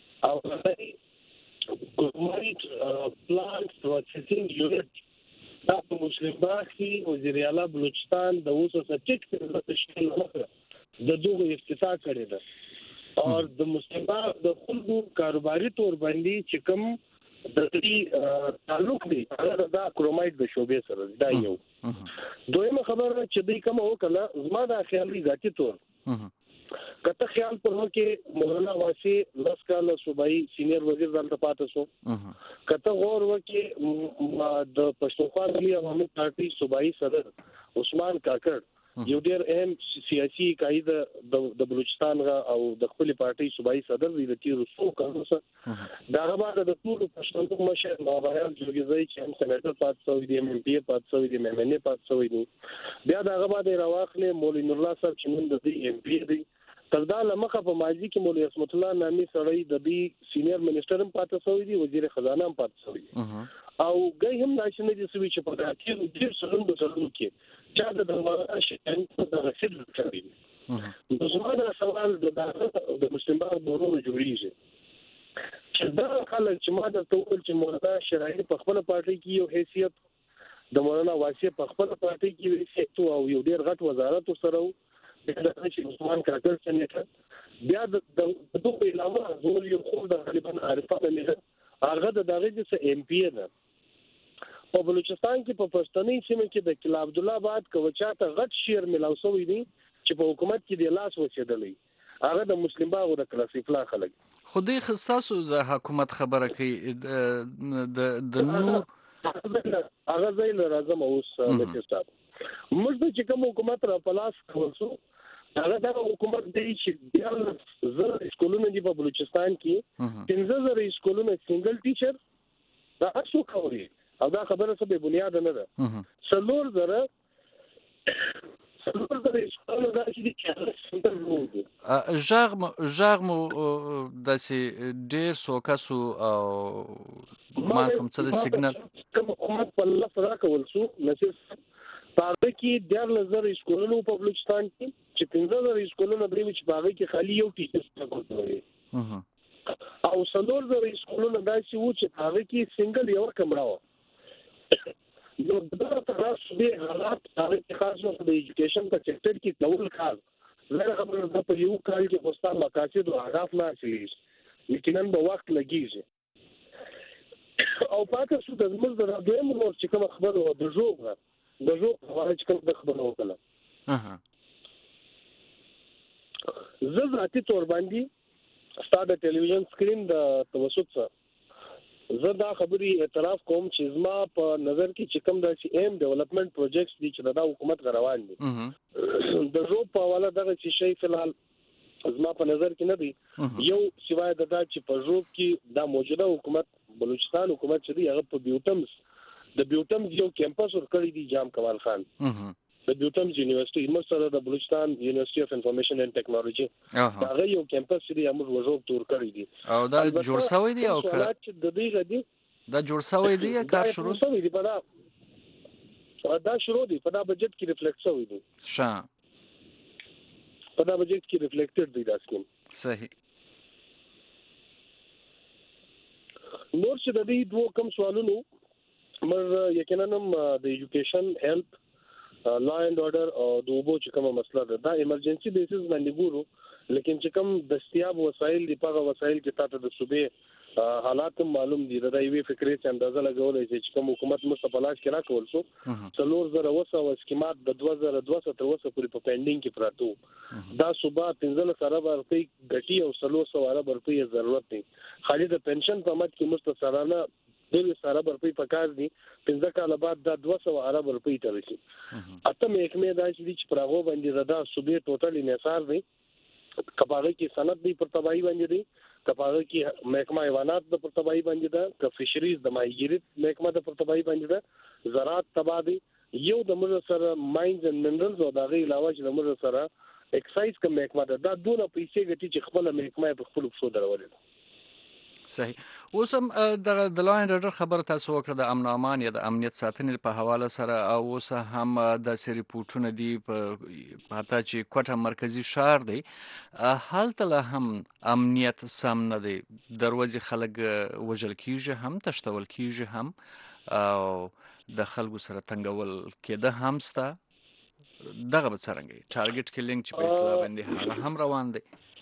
ګورنمنت پلانټ پروسیسینګ یونټ دا په مسلم باغ کې وزیر اعلی بلوچستان د اوسه سټیک د تشکیل د دوه افتتاح کړی ده او د مسلم باغ د خلکو کاروباري تور باندې چې کوم د دې تعلق دی هغه د کرومایټ د شوبې سره دا یو. دویمه خبره چې دوی کوم وکړه زما د خیالي ذاتي تور کته خیال په هغه کې مولانا واسی لسکاله صوبایي سینیئر وزیر دلته پاتې شو کته غور وکړي د پښتونخوا ملي عوامي پارټي صوبایي صدر عثمان کاکړ یو ډېر اهم سیاسي قائد د بلوچستان او د خپل پارټي صوبایي صدر دی د تیرو څو کالو سره دا هغه د ټول پښتون مشر نوبایل جوړیږي چې هم سېناتر پات شوی دی ایم پی پات شوی دی ایم ان ای پات شوی دی بیا دا هغه د راواخلې مولوی نور الله صاحب چې نن د دې ایم پی دی تر دا لمخه په ماضي کې مولوی اسمت الله نامي سړی د دې سینیئر منسٹر هم پات شوی دی وزیر خزانه هم پات شوی دی او ګي هم ناشنه دي سوي چې په داخل ډیر سلوند کې چا د دغه شین د رسید کوي نو زموږ د سوال د مسلم باغ ورونو جوړیږي چې دا خلک چې ما د ټول چې مولانا شرعي په خپل پارټي کې یو حیثیت د مولانا واسی په خپل پارټي کې حیثیت او یو ډیر غټ وزارت سره د چې عثمان کاکړ سېنیټر بیا د دوه علاوه زول یو خو د غالبا عارفانه نه هغه د دغه د ایم پی نه په بلوچستان کې په پښتني سیمه کې د کلا عبد الله آباد کوچاته غټ شیر ملاو شوی دی چې په حکومت کې د لاس وسیدلې هغه د مسلم باغ او د کلاسیفلا خلک خودي خصاصو د حکومت خبره کوي د نور هغه ځای له راځم اوس د صاحب موږ د چې کوم حکومت را پلاس کوو هغه د حکومت دی چې زر سکولونه دی په بلوچستان کې 15000 سکولونه سنگل ټیچر دا څو کوي او دا خبره څه به بنیاد نه ده څلور زره سکولونه دا چې ژغ مو داسې ډیر سوکاسو او مان کوم څه د سیګنال کوم حکومت په لفظ راکول شو نصیر هغه کې 10000 سکولونه په بلوچستان کې چې 15000 سکولونه درې چې هغه کې خالی یو ټیچر کوي او څلور زره سکولونه داسې وو چې هغه کې سنگل یو کمره و نو دا تاسو به حالات هغه خاص نو د ایجوکیشن په سېکټر کې ډول کار زه خبره ده په یو کال کې خوستا مقاصد او اهداف نه حاصلېږي لیکن به وخت لګیږي او پاتې شو د موږ د دویم نور چې کوم خبره و د جوړه چې کوم خبره وکړه زه ذاتي تور باندې ستاسو ټلویزیون سکرین د توسط سره زه دا خبري اعتراف کوم چې زما په نظر کې چې کوم د ایم ډیولپمنٹ پروجیکټس دي چې دا حکومت غروان دي د جو په حواله دغه چې شی فلحال زما په نظر کې نه دی یو سوای د دا چې په جو کې دا موجوده حکومت بلوچستان حکومت چې دی هغه په بیوټمز د بیوټمز یو کیمپس ورکړی دی جام کمال خان د بیوټمز یونیورسيټي مسره د بلوچستان یونیورسيټي اف انفارمیشن اینڈ ټیکنالوژي دا یو کیمپس دی موږ وژوب تور کړی دی او دا جوړ شوی دی او د دې غدي دا جوړ شوی دی کار شروع شوی دی په دا شروع دی په دا بجټ کې ریفلیکټ شوی دی په دا بجټ کې ریفلیکټډ دی دا سکیم صحیح نور چې د دې دوه کم سوالونو مر یقینا د ایجوکیشن هیلث لا اینڈ آرډر او د اوبو چې کومه مسله ده دا ایمرجنسي بیسز باندې ګورو لیکن چې کوم دستیاب وسایل دی په وسایل کې تاسو د صوبې حالات معلوم دي دا یوې فکرې څخه اندازه لګولای چې کوم حکومت مستقبلاش کې راکول شو 4000 سکیمات د 2200 تر اوسه پورې په پینډینګ کې پراته دا صوبه 15 سره ورته غټي او 300 ورته ضرورت دی خالي د پنشن په مت کې مستقرانه د سره برپی پکار دي 15 کال بعد دا 200 عرب روپۍ ته رسي اته محکمه دا چې پراغو باندې زدا صوبې ټوټلی نثار دی کپاغه کې سند دی پر تباہی باندې دی کپاغه کې محکمه حیوانات د پر تباہی باندې ده ک فشریز د ماهیګیری محکمه د پر تباہی باندې ده زراعت تباہ دی یو د مر سره ماینز اند منرلز او دا غي علاوه چې د مر سره ایکسایز کوم محکمه ده دا دونه پیسې ګټي چې خپل محکمه په خپل څو درولې صحیح اوس هم د لا اینډ آرډر خبر تاسو وکړه د امن امان یا د امنیت ساتنې په حواله سره او اوس هم د ریپورتونه دي په حتی چې کوټه مرکزی شهر دی هلته هم امنیت سم نه دی دروازې خلک وژل کیږي هم تشتول کیږي هم او د خلکو سره تنګول کېده هم ستا دغه به څرنګه ټارګټ کیلینګ چې په اصطلاح باندې هم روان دی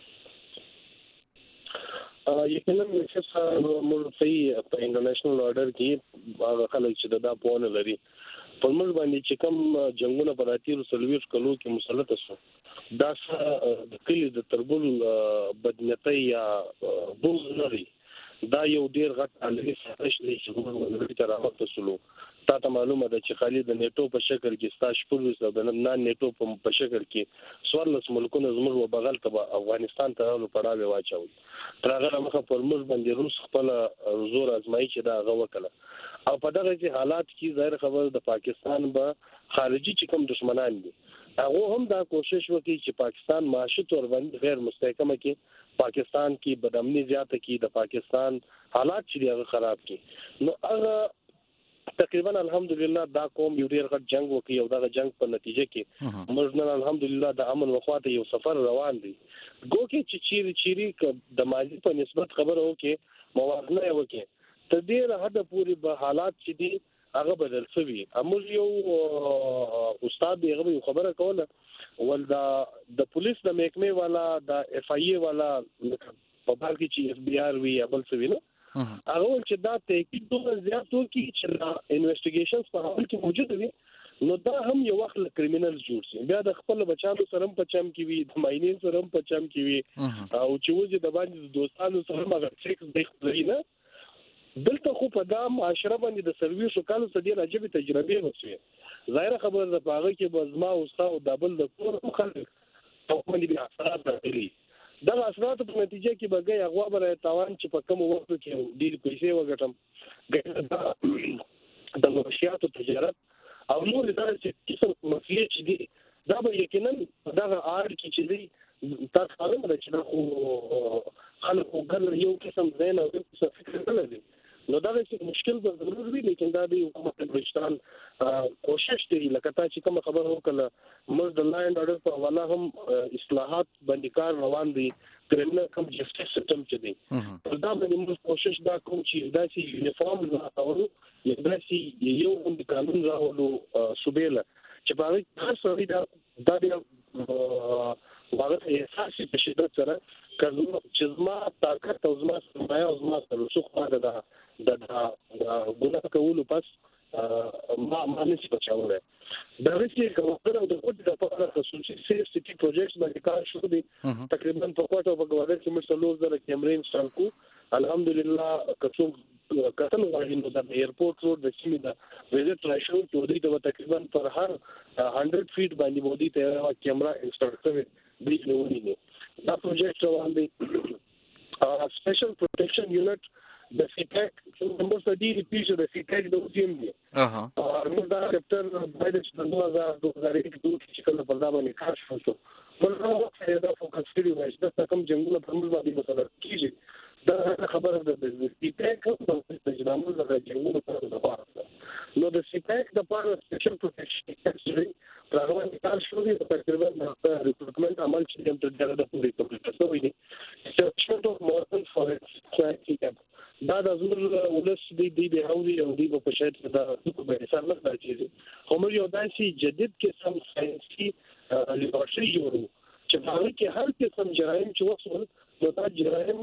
یقینا چې مرفي په انټرنیشنل آرډر کې هغه خلک چې دا پونه لري په موږ باندې چې کوم جنگونه په راتیر سلويش کلو کې مسلط شو دا د کلی د تربول بدنیتي یا بوز لري دا یو ډیر غټ عالمي سازش دی چې موږ ته راوړل شو تاسو معلومه ده چې خالي د نیټو په شکل کې ستاسو پولیسو د نن نیټو په شکل کې 14 ملکونه زموږ و بغل ته افغانستان ته له پړاوې واچول تر هغه مخه پر موږ باندې روس خپل زور ازمایي چې دا غوکله او په دغه حالات کې ظاهر خبر د پاکستان به خارجي چې کوم دشمنان دي هغه هم دا کوشش وکړي چې پاکستان معاشي تور باندې غیر مستحکمه کې پاکستان کې بدامني زیاته کې د پاکستان حالات چې هغه خراب کې نو هغه تقریبا الحمدلله دا قوم یو ډیر غټ جنگ وکي او دا جنگ په نتیجه کې موږ نن الحمدلله د امن وخواته یو سفر روان دي ګوکې چې چیرې د ماضي په نسبت خبره وکي موازنه وکي تر دې حد پورې به حالات چې دي هغه بدل شوی امر یو استاد هغه خبره کوله ول د پولیس د محکمه والا د اف ای ای والا په بار کې چې اف بی آر وی ابل سوي نو هغه چې دا تحقیق دوه زیات وکړي چې انویسټیګیشنز په حال کې موجود وي نو دا هم یو وخت کریمینل جوړ شي بیا د خپل بچانو سره په چم کې وي د ماینین سره په چم کې وي او چې وځي د باندې دوستانو سره مګر څیک د خپلې نه دلته خو په دا معاشره باندې د سرویسو کالو څخه ډیر عجیب تجربه وشوه ظاهر خبره ده پاغه کې بزما او استاد او دبل د کور خلک او باندې به اثرات راغلي دا اثرات په نتیجه کې بګي هغه بر تاوان چې په کوم وخت کې ډیر پیسې وګټم د منشياتو تجارت او نور دا چې څه مسلې چې دي دا به یقینا دا آر کې چې دي تاسو خبره چې خو خلکو ګل یو قسم زین او څه فکر نه لري نو دا هیڅ مشکل به ضرور وي لیکن دا د حکومت بلوچستان کوشش کوي لکه تا چې کوم خبر وکړه موږ د لا اینډ آرډر په حواله هم اصلاحات باندې کار روان دي کرمینل کم جسټس سیستم چې دی دا باندې موږ کوشش دا کوم چې دا چې یونیفارم راوړو دا چې یو د قانون راوړو صوبېله چې باندې هر څه دا واغه احساس په شدت سره کله چې زما طاقت او زما سرمایه او زما رسوخ باندې دا ګناه کولو پس ما نشي بچاوله دا رسې کومه د کوټ د په خصوصي سیفټي پروجیکټس باندې کار شروع دي تقریبا په کوټه په ګوادر کې موږ 3000 کیمرې انسټال کو الحمدلله کڅو کتن غواړي نو د ایرپورټ روډ د سیمې د ویزټ راشو ته د تقریبا پر هر 100 فیټ باندې بودی ته کیمرا انسټال کړي دي نو دا پروجیکټ روان دي سپیشل پروټیکشن یونټ د سیټیک چې موږ ته ډیری پیښه د سیټیک د اوسیم دي موږ دا چپټر باید چې د 2001 چې کله په دا باندې کار شو موږ نو دا فوکس کړی و چې دا کوم جنگونه په موږ باندې مثلا کیږي دا خبره ده د سیټیک د تجربه د جنگونو په اړه نو د سیټیک د پاره سپیشل پروټیکشن اکټ پروګرام کار شروع دی تقریبا د ریکروټمنټ عمل چې د ډېر د پوری کمپلیټ شوی دی چې څه مورتن فورکس دا د زور ولس دی هاوی او دی په شاید دا په سر نه راځي هم یو داسې جدید قسم ساينسي لیبرټري جوړو چې په کې هر قسم جرایم چې وصول نو دا جرایم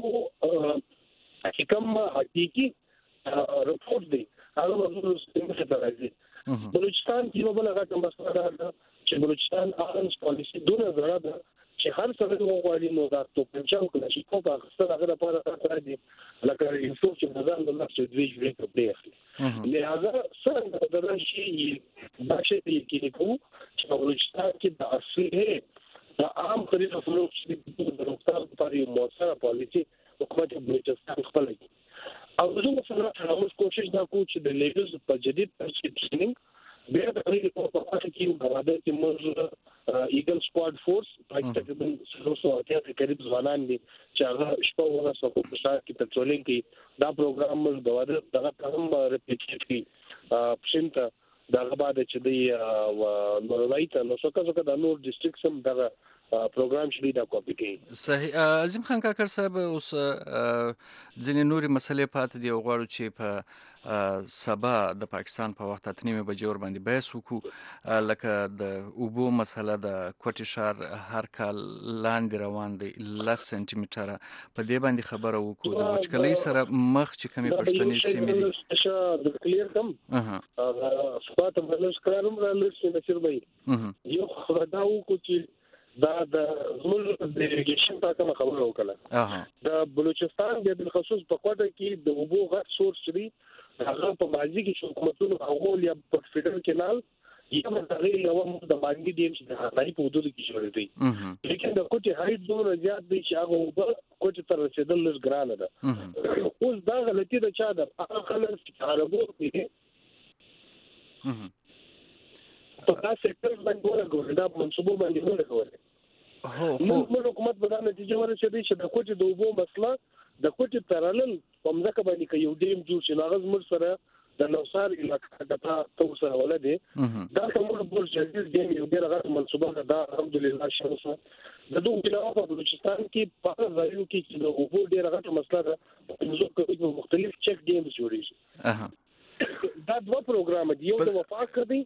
کوم حقيقي رپورټ دی هغه موږ څنګه ته راځي بلوچستان کې یو بل هغه مسله ده چې بلوچستان آرنس پالیسی دونه زړه ده چې هر څه د غواړي نو دا ته پنځه کله چې په هغه هغه لپاره راځي لکه یو څه چې ځان د نفس د ویژ ریټ په اخلي لهدا څنګه د راشي دا شی کې کوم چې بلوچستان کې د اصلي د عام خرید فروخت چې د روغتیا لپاره یو موثره پالیسی حکومت بلوچستان خپل کوي او زه مثلا هغه کوشش دا کوم چې د لیډرز په جدید ټریننګ بیا د غیر په پاتې کې غواړي چې موږ ایګل سکواډ فورس تقریبا 380 قریب ځوانان دي چې هغه شپه ورځ په شهر کې پټرولینګ کوي دا پروګرام موږ غواړو دغه هم ریپیټ کړي پښینته دا بعد چې دی نورایته نو څنګه د نور ډیسټریکټ هم دغه پروګرام شلی دا کاپی کوي صحیح عظیم خان کاکړ صاحب اوس ځینې نوري مسلې پاتې دي غواړو چې په سبا د پاکستان په وخت 8:30 بجې ور باندې بحث وکړو لکه د اوبو مسله د کوټي شهر هر کال لاندې روان دی 10 سنتي متره په دې باندې خبره وکړو د وچکلۍ سره مخ چې کمی پښتني سیمې دي د کلیر کم سپاته بلش کارم را لسه نشر وای یو خدا وکړو چې دا د زموږ د ایریګیشن په اړه خبره وکړه د بلوچستان د خصوص په کوټه کې د اوبو غټ سورس دی هغه په ماضي کې حکومتونو هغه یا په فدرال کانال یا د غیر یو د باندې ډیم چې د هغې په حدود کې جوړ دی لیکن د کوټه هایټ زون زیات دی چې هغه اوبه کوټه تر رسیدل لږ ګرانه ده اوس دا غلطي ده چې دا هغه خلک چې عربو دي په تاسو سکتور باندې ورغول دا منصوبه باندې ورغول نو حکومت په دا نتیجه ورسېدی چې د کوټې د اوبو مسله د کوټې پرالل په مځکه باندې کې یو ډیم جوړ شي هغه زموږ سره د نوسار علاقې د تاسو سره ولده دا کومه بل جديد ډیم یو ډیر غټ منصوبه ده الحمدلله شرسه د دوه علاوه په بلوچستان کې په ځایو کې چې د اوبو ډیر غټ مسله ده په مختلف چک ډیمز جوړیږي دا دوه پروګرام دي یو د وفاق کړی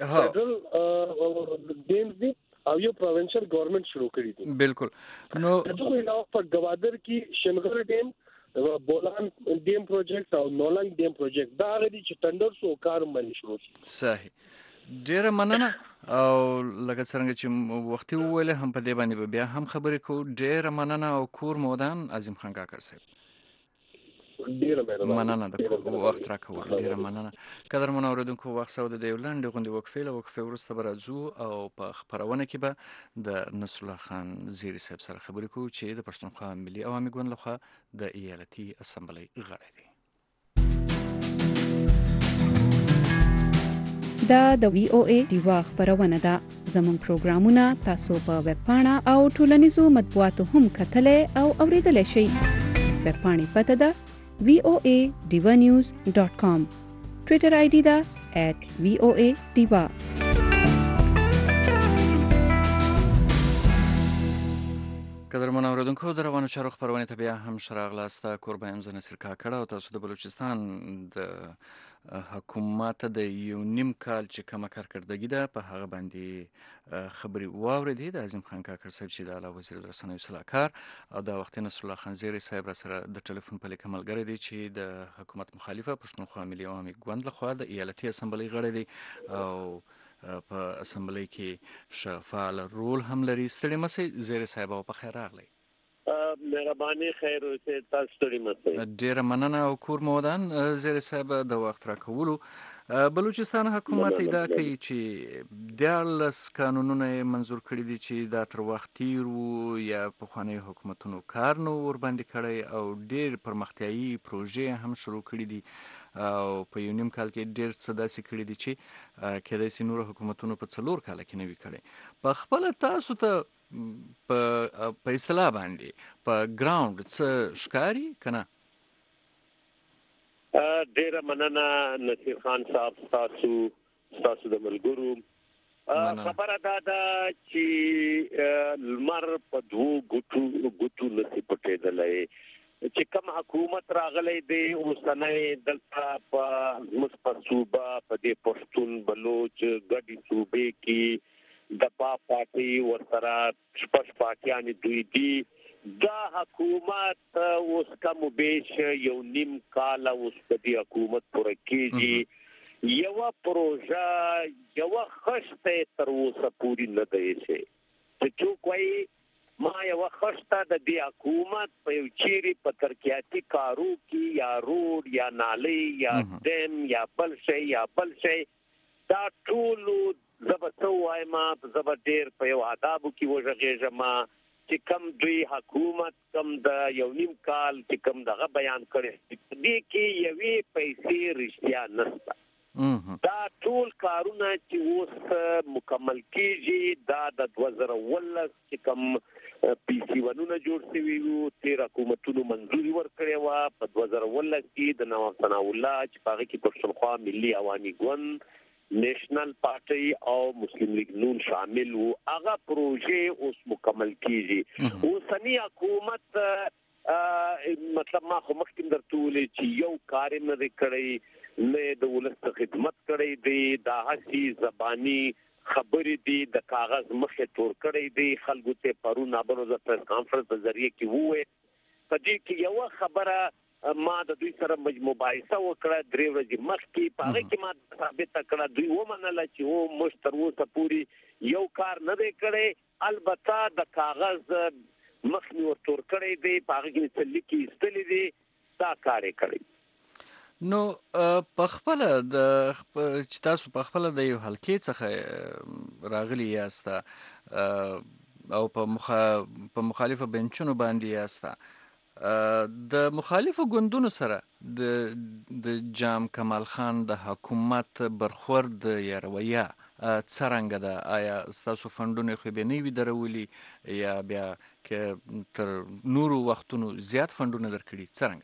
فدرال ډیمز دي او یو پروینشل گورنمنت شروع کړی دي بالکل نو دغه علاوه په گوادر کې شنغر ډیم بولان ډیم پروجیکټ او نولنګ ډیم پروجیکټ دا غوډي چې ټندر سو کار باندې شروع صحیح ډیره مننه او لکه څنګه چې وختي وویل هم په دې باندې بیا هم خبرې کوو ډیره مننه او کور مودان عظیم خان کاکړ صاحب ډیره مننه د وخت راکول ډیره مننه قدر منوردونکو وخت سود د یولند غوندي وقفه ورسته برازو او په خبرونه کې به د نصر الله خان زیری صاحب سره خبرې کوو چې د پښتونخوا ملي عوامي ګوند لخوا د ایالتي اسمبلی غړی دی دا د وی او ای دیوا خبرونه ده زموږ پروګرامونه تاسو په ویب پاڼه او ټولنیزو مطبوعاتو هم کتلې او اوریدلای شئ ویب پاڼې پته ده voanews.com ټویټر آی ډی ده @voadiva قدرمن اوریدونکو د روانو چارو خبرونه ته بیا هم شراغلاست کوربه ام نصر کاکړ او تاسو د بلوچستان د حکومت د یو نیم کال چې کومه کارکړدګي ده په هغه باندې خبري واوریدي د عظیم خان کاکړ صاحب چې د اعلی وزیر رسنیو صلاحکار او د وخت نصر الله خان زیری صاحب سره د ټلیفون په لیک ملګری دي چې د حکومت مخالفه پښتونخوا ملي عوامي ګوند لخوا د ایالتي اسمبلی غړی دي او په اسمبلی کې شفاعل رول هم لري ستړي مسي زیری صاحب او په خیر راغلی مهرباني خیر اوسه تاسو ستړي مشه. ډیره مننه او کور مودان زیر صاحب د وخت راکولو. بلوچستان حکومت ادعا کوي چې 14 قانونونه منظور کړي دي چې دا تر وخت تیر وو یا پخواني حکومتونو کار نو ور باندې کړی او ډیر پرمختیایي پروژې هم شروع کړي دي او په یو نیم کال کې ډیر څه داسې کړي دي چې کېدای شي نور حکومتونو په 4 کال کې نه وي کړی. په خپل تاسو ته په اصطلاح باندې په ګراوند څه ښکاري کنه؟ ډیره مننه نصیر خان صاحب، تاسو د ملګرو. خبره دا ده چې لمر په 2 ګوتو نسی پټېدلی چې کوم حکومت راغلی دی اوسنی دلته په مثبت صوبه په دې پښتون بلوچ ګډي صوبې کې د پارټي ورسره شپږ پارټیانې دوی دي. دا حکومت اوس کم بیش یو نیم کال اوس په دې حکومت پوره کېږي. یو پروژه یو خشته تر اوسه پوری نه دی شي چې کوئی ما یو خشته د دې حکومت په یو چیرې په ترقیاتي کارو کې یا روډ یا نالي یا ډیم یا بل شي دا ټول زبته وایم زبر ډیر په یو آدابو کې وژغېږم چې کم دوی حکومت کم د یو نیم کال چې کم دغه بیان کړي دې کې یوې پیسې رښتیا نشته. دا ټول کارونه چې اوس مکمل کیږي دا د 2019 چې کم PC ونونه جوړ شوي وو 13 حکومتونو منځوري ورکړې وه په 2019 کې د نواب ثناء الله چې په هغه کې پښتونخوا ملي عوامي ګوند نیشنل پارټي او مسلم لیگ نون شامل وو. هغه پروژې اوس مکمل کیږي. اوسنی حکومت مطلب ما خو مخکې درته ویلې چې یو کار نه دی کړی نه د ولس خدمت کړی دی دا هسي زبانی خبرې دي د کاغذ مخې تور کړی دی خلکو ته پرون ابروز پریس کانفرنس په ذریعہ کې وې په دې کې یو خبره ما د دوی سره مباحثه وکړه 3 ورځې مخکې په هغه کې ما ثابت کړه دوی ومنل چې و مشتروسه پوری یو کار نه دی کړی البته د کاغذ مخنی ورتور کړی دی په هغه کې څه لیکي استلی دی دا کار کړی. نو په خپل د تاسو په خپل د یو حلقې څخه راغلی یاست او په مخالفه بنچونو باندې یاست د مخالفو ګوندونو سره د جام کمال خان د حکومت برخورد یا رویه څرنګه ده؟ آیا ستاسو فندونه خو به نه وي درولي یا بیا که تر نورو وختونو زیات فندونه درکړي څرنګه؟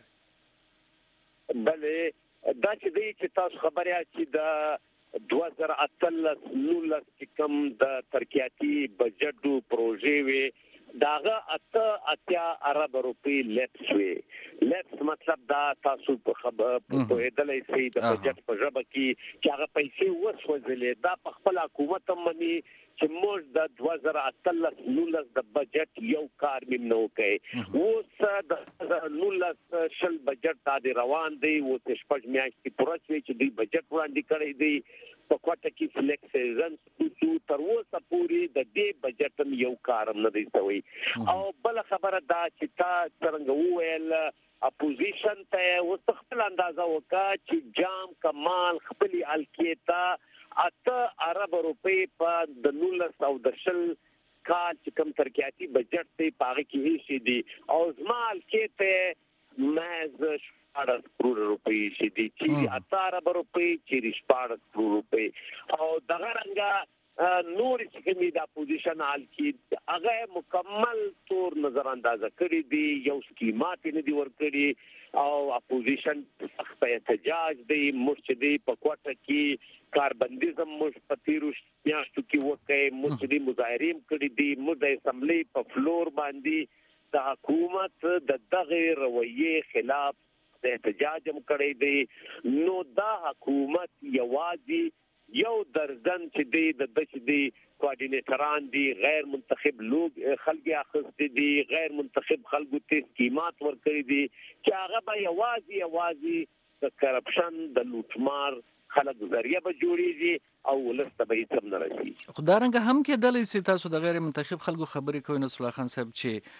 بلې دا چې دی چې تاسو خبره چې د 2019 کې کم د ترقیاتي بجټو پروژې وي داغه اتیا ارب روپی لیپس وی. لیپس مطلب دا تاسو په خبر په هدلې سي د بجټ په ژبه کې چې هغه پیسې وسوځلې دا په خپل حکومت مني چې موږ د 2019 د بجټ یو کار مم نو کوي. اوس د 2019 شل بجټ د روان دی او د شپږ میاشتې پوره شوی چې دی بجټ وړاندې کړی دی په کوټه کې فلیکس سیزن تر اوسه پوری د دې بجټ یو کارم نه دی شوی. او بل خبره دا چې تا څنګه وویل اپوزیشن ته وستخل اندازه وکړه چې جام کمال خپل الکیتا 8 ارب روپی په د 19 او د شل کال چې کم ترقیاتي بجټ ته پاره کې شي دي او زمال کې ماز 18 کروڑ روپی شي دي چې 8 ارب روپی چې 18 کروڑ روپی او دغه رنګه نور چې کومې د اپوزیشن حال کې هغه مکمل طور نظر اندازه کړی دی یو سکیمات نه دی ورکړي او اپوزیشن سخت احتجاج دی مرشدي په کوټه کې کاربندیزم مشپتیرو میاشتو کې وکړي مرشدي مظاهریم کړی دی د اسمبلی په فلور باندې د حکومت د دغه رویه خلاف احتجاج هم کړی دی. نو دا حکومت یوازې یو درځن چې دی د دشدي کوارډینیټران دي غیر منتخب لوگ خلک اخست دي غیر منتخب خلکو ته سکیمات ورکړي دي چې هغه به یوازې د کرپشن د لوټمار خلک ذریعہ به جوړیږي او ولس ته به هیڅ نه رسیږي. خو دا رنګه هم کېدلی سي تاسو د غیر منتخب خلکو خبرې کوئ نصر الله خان صاحب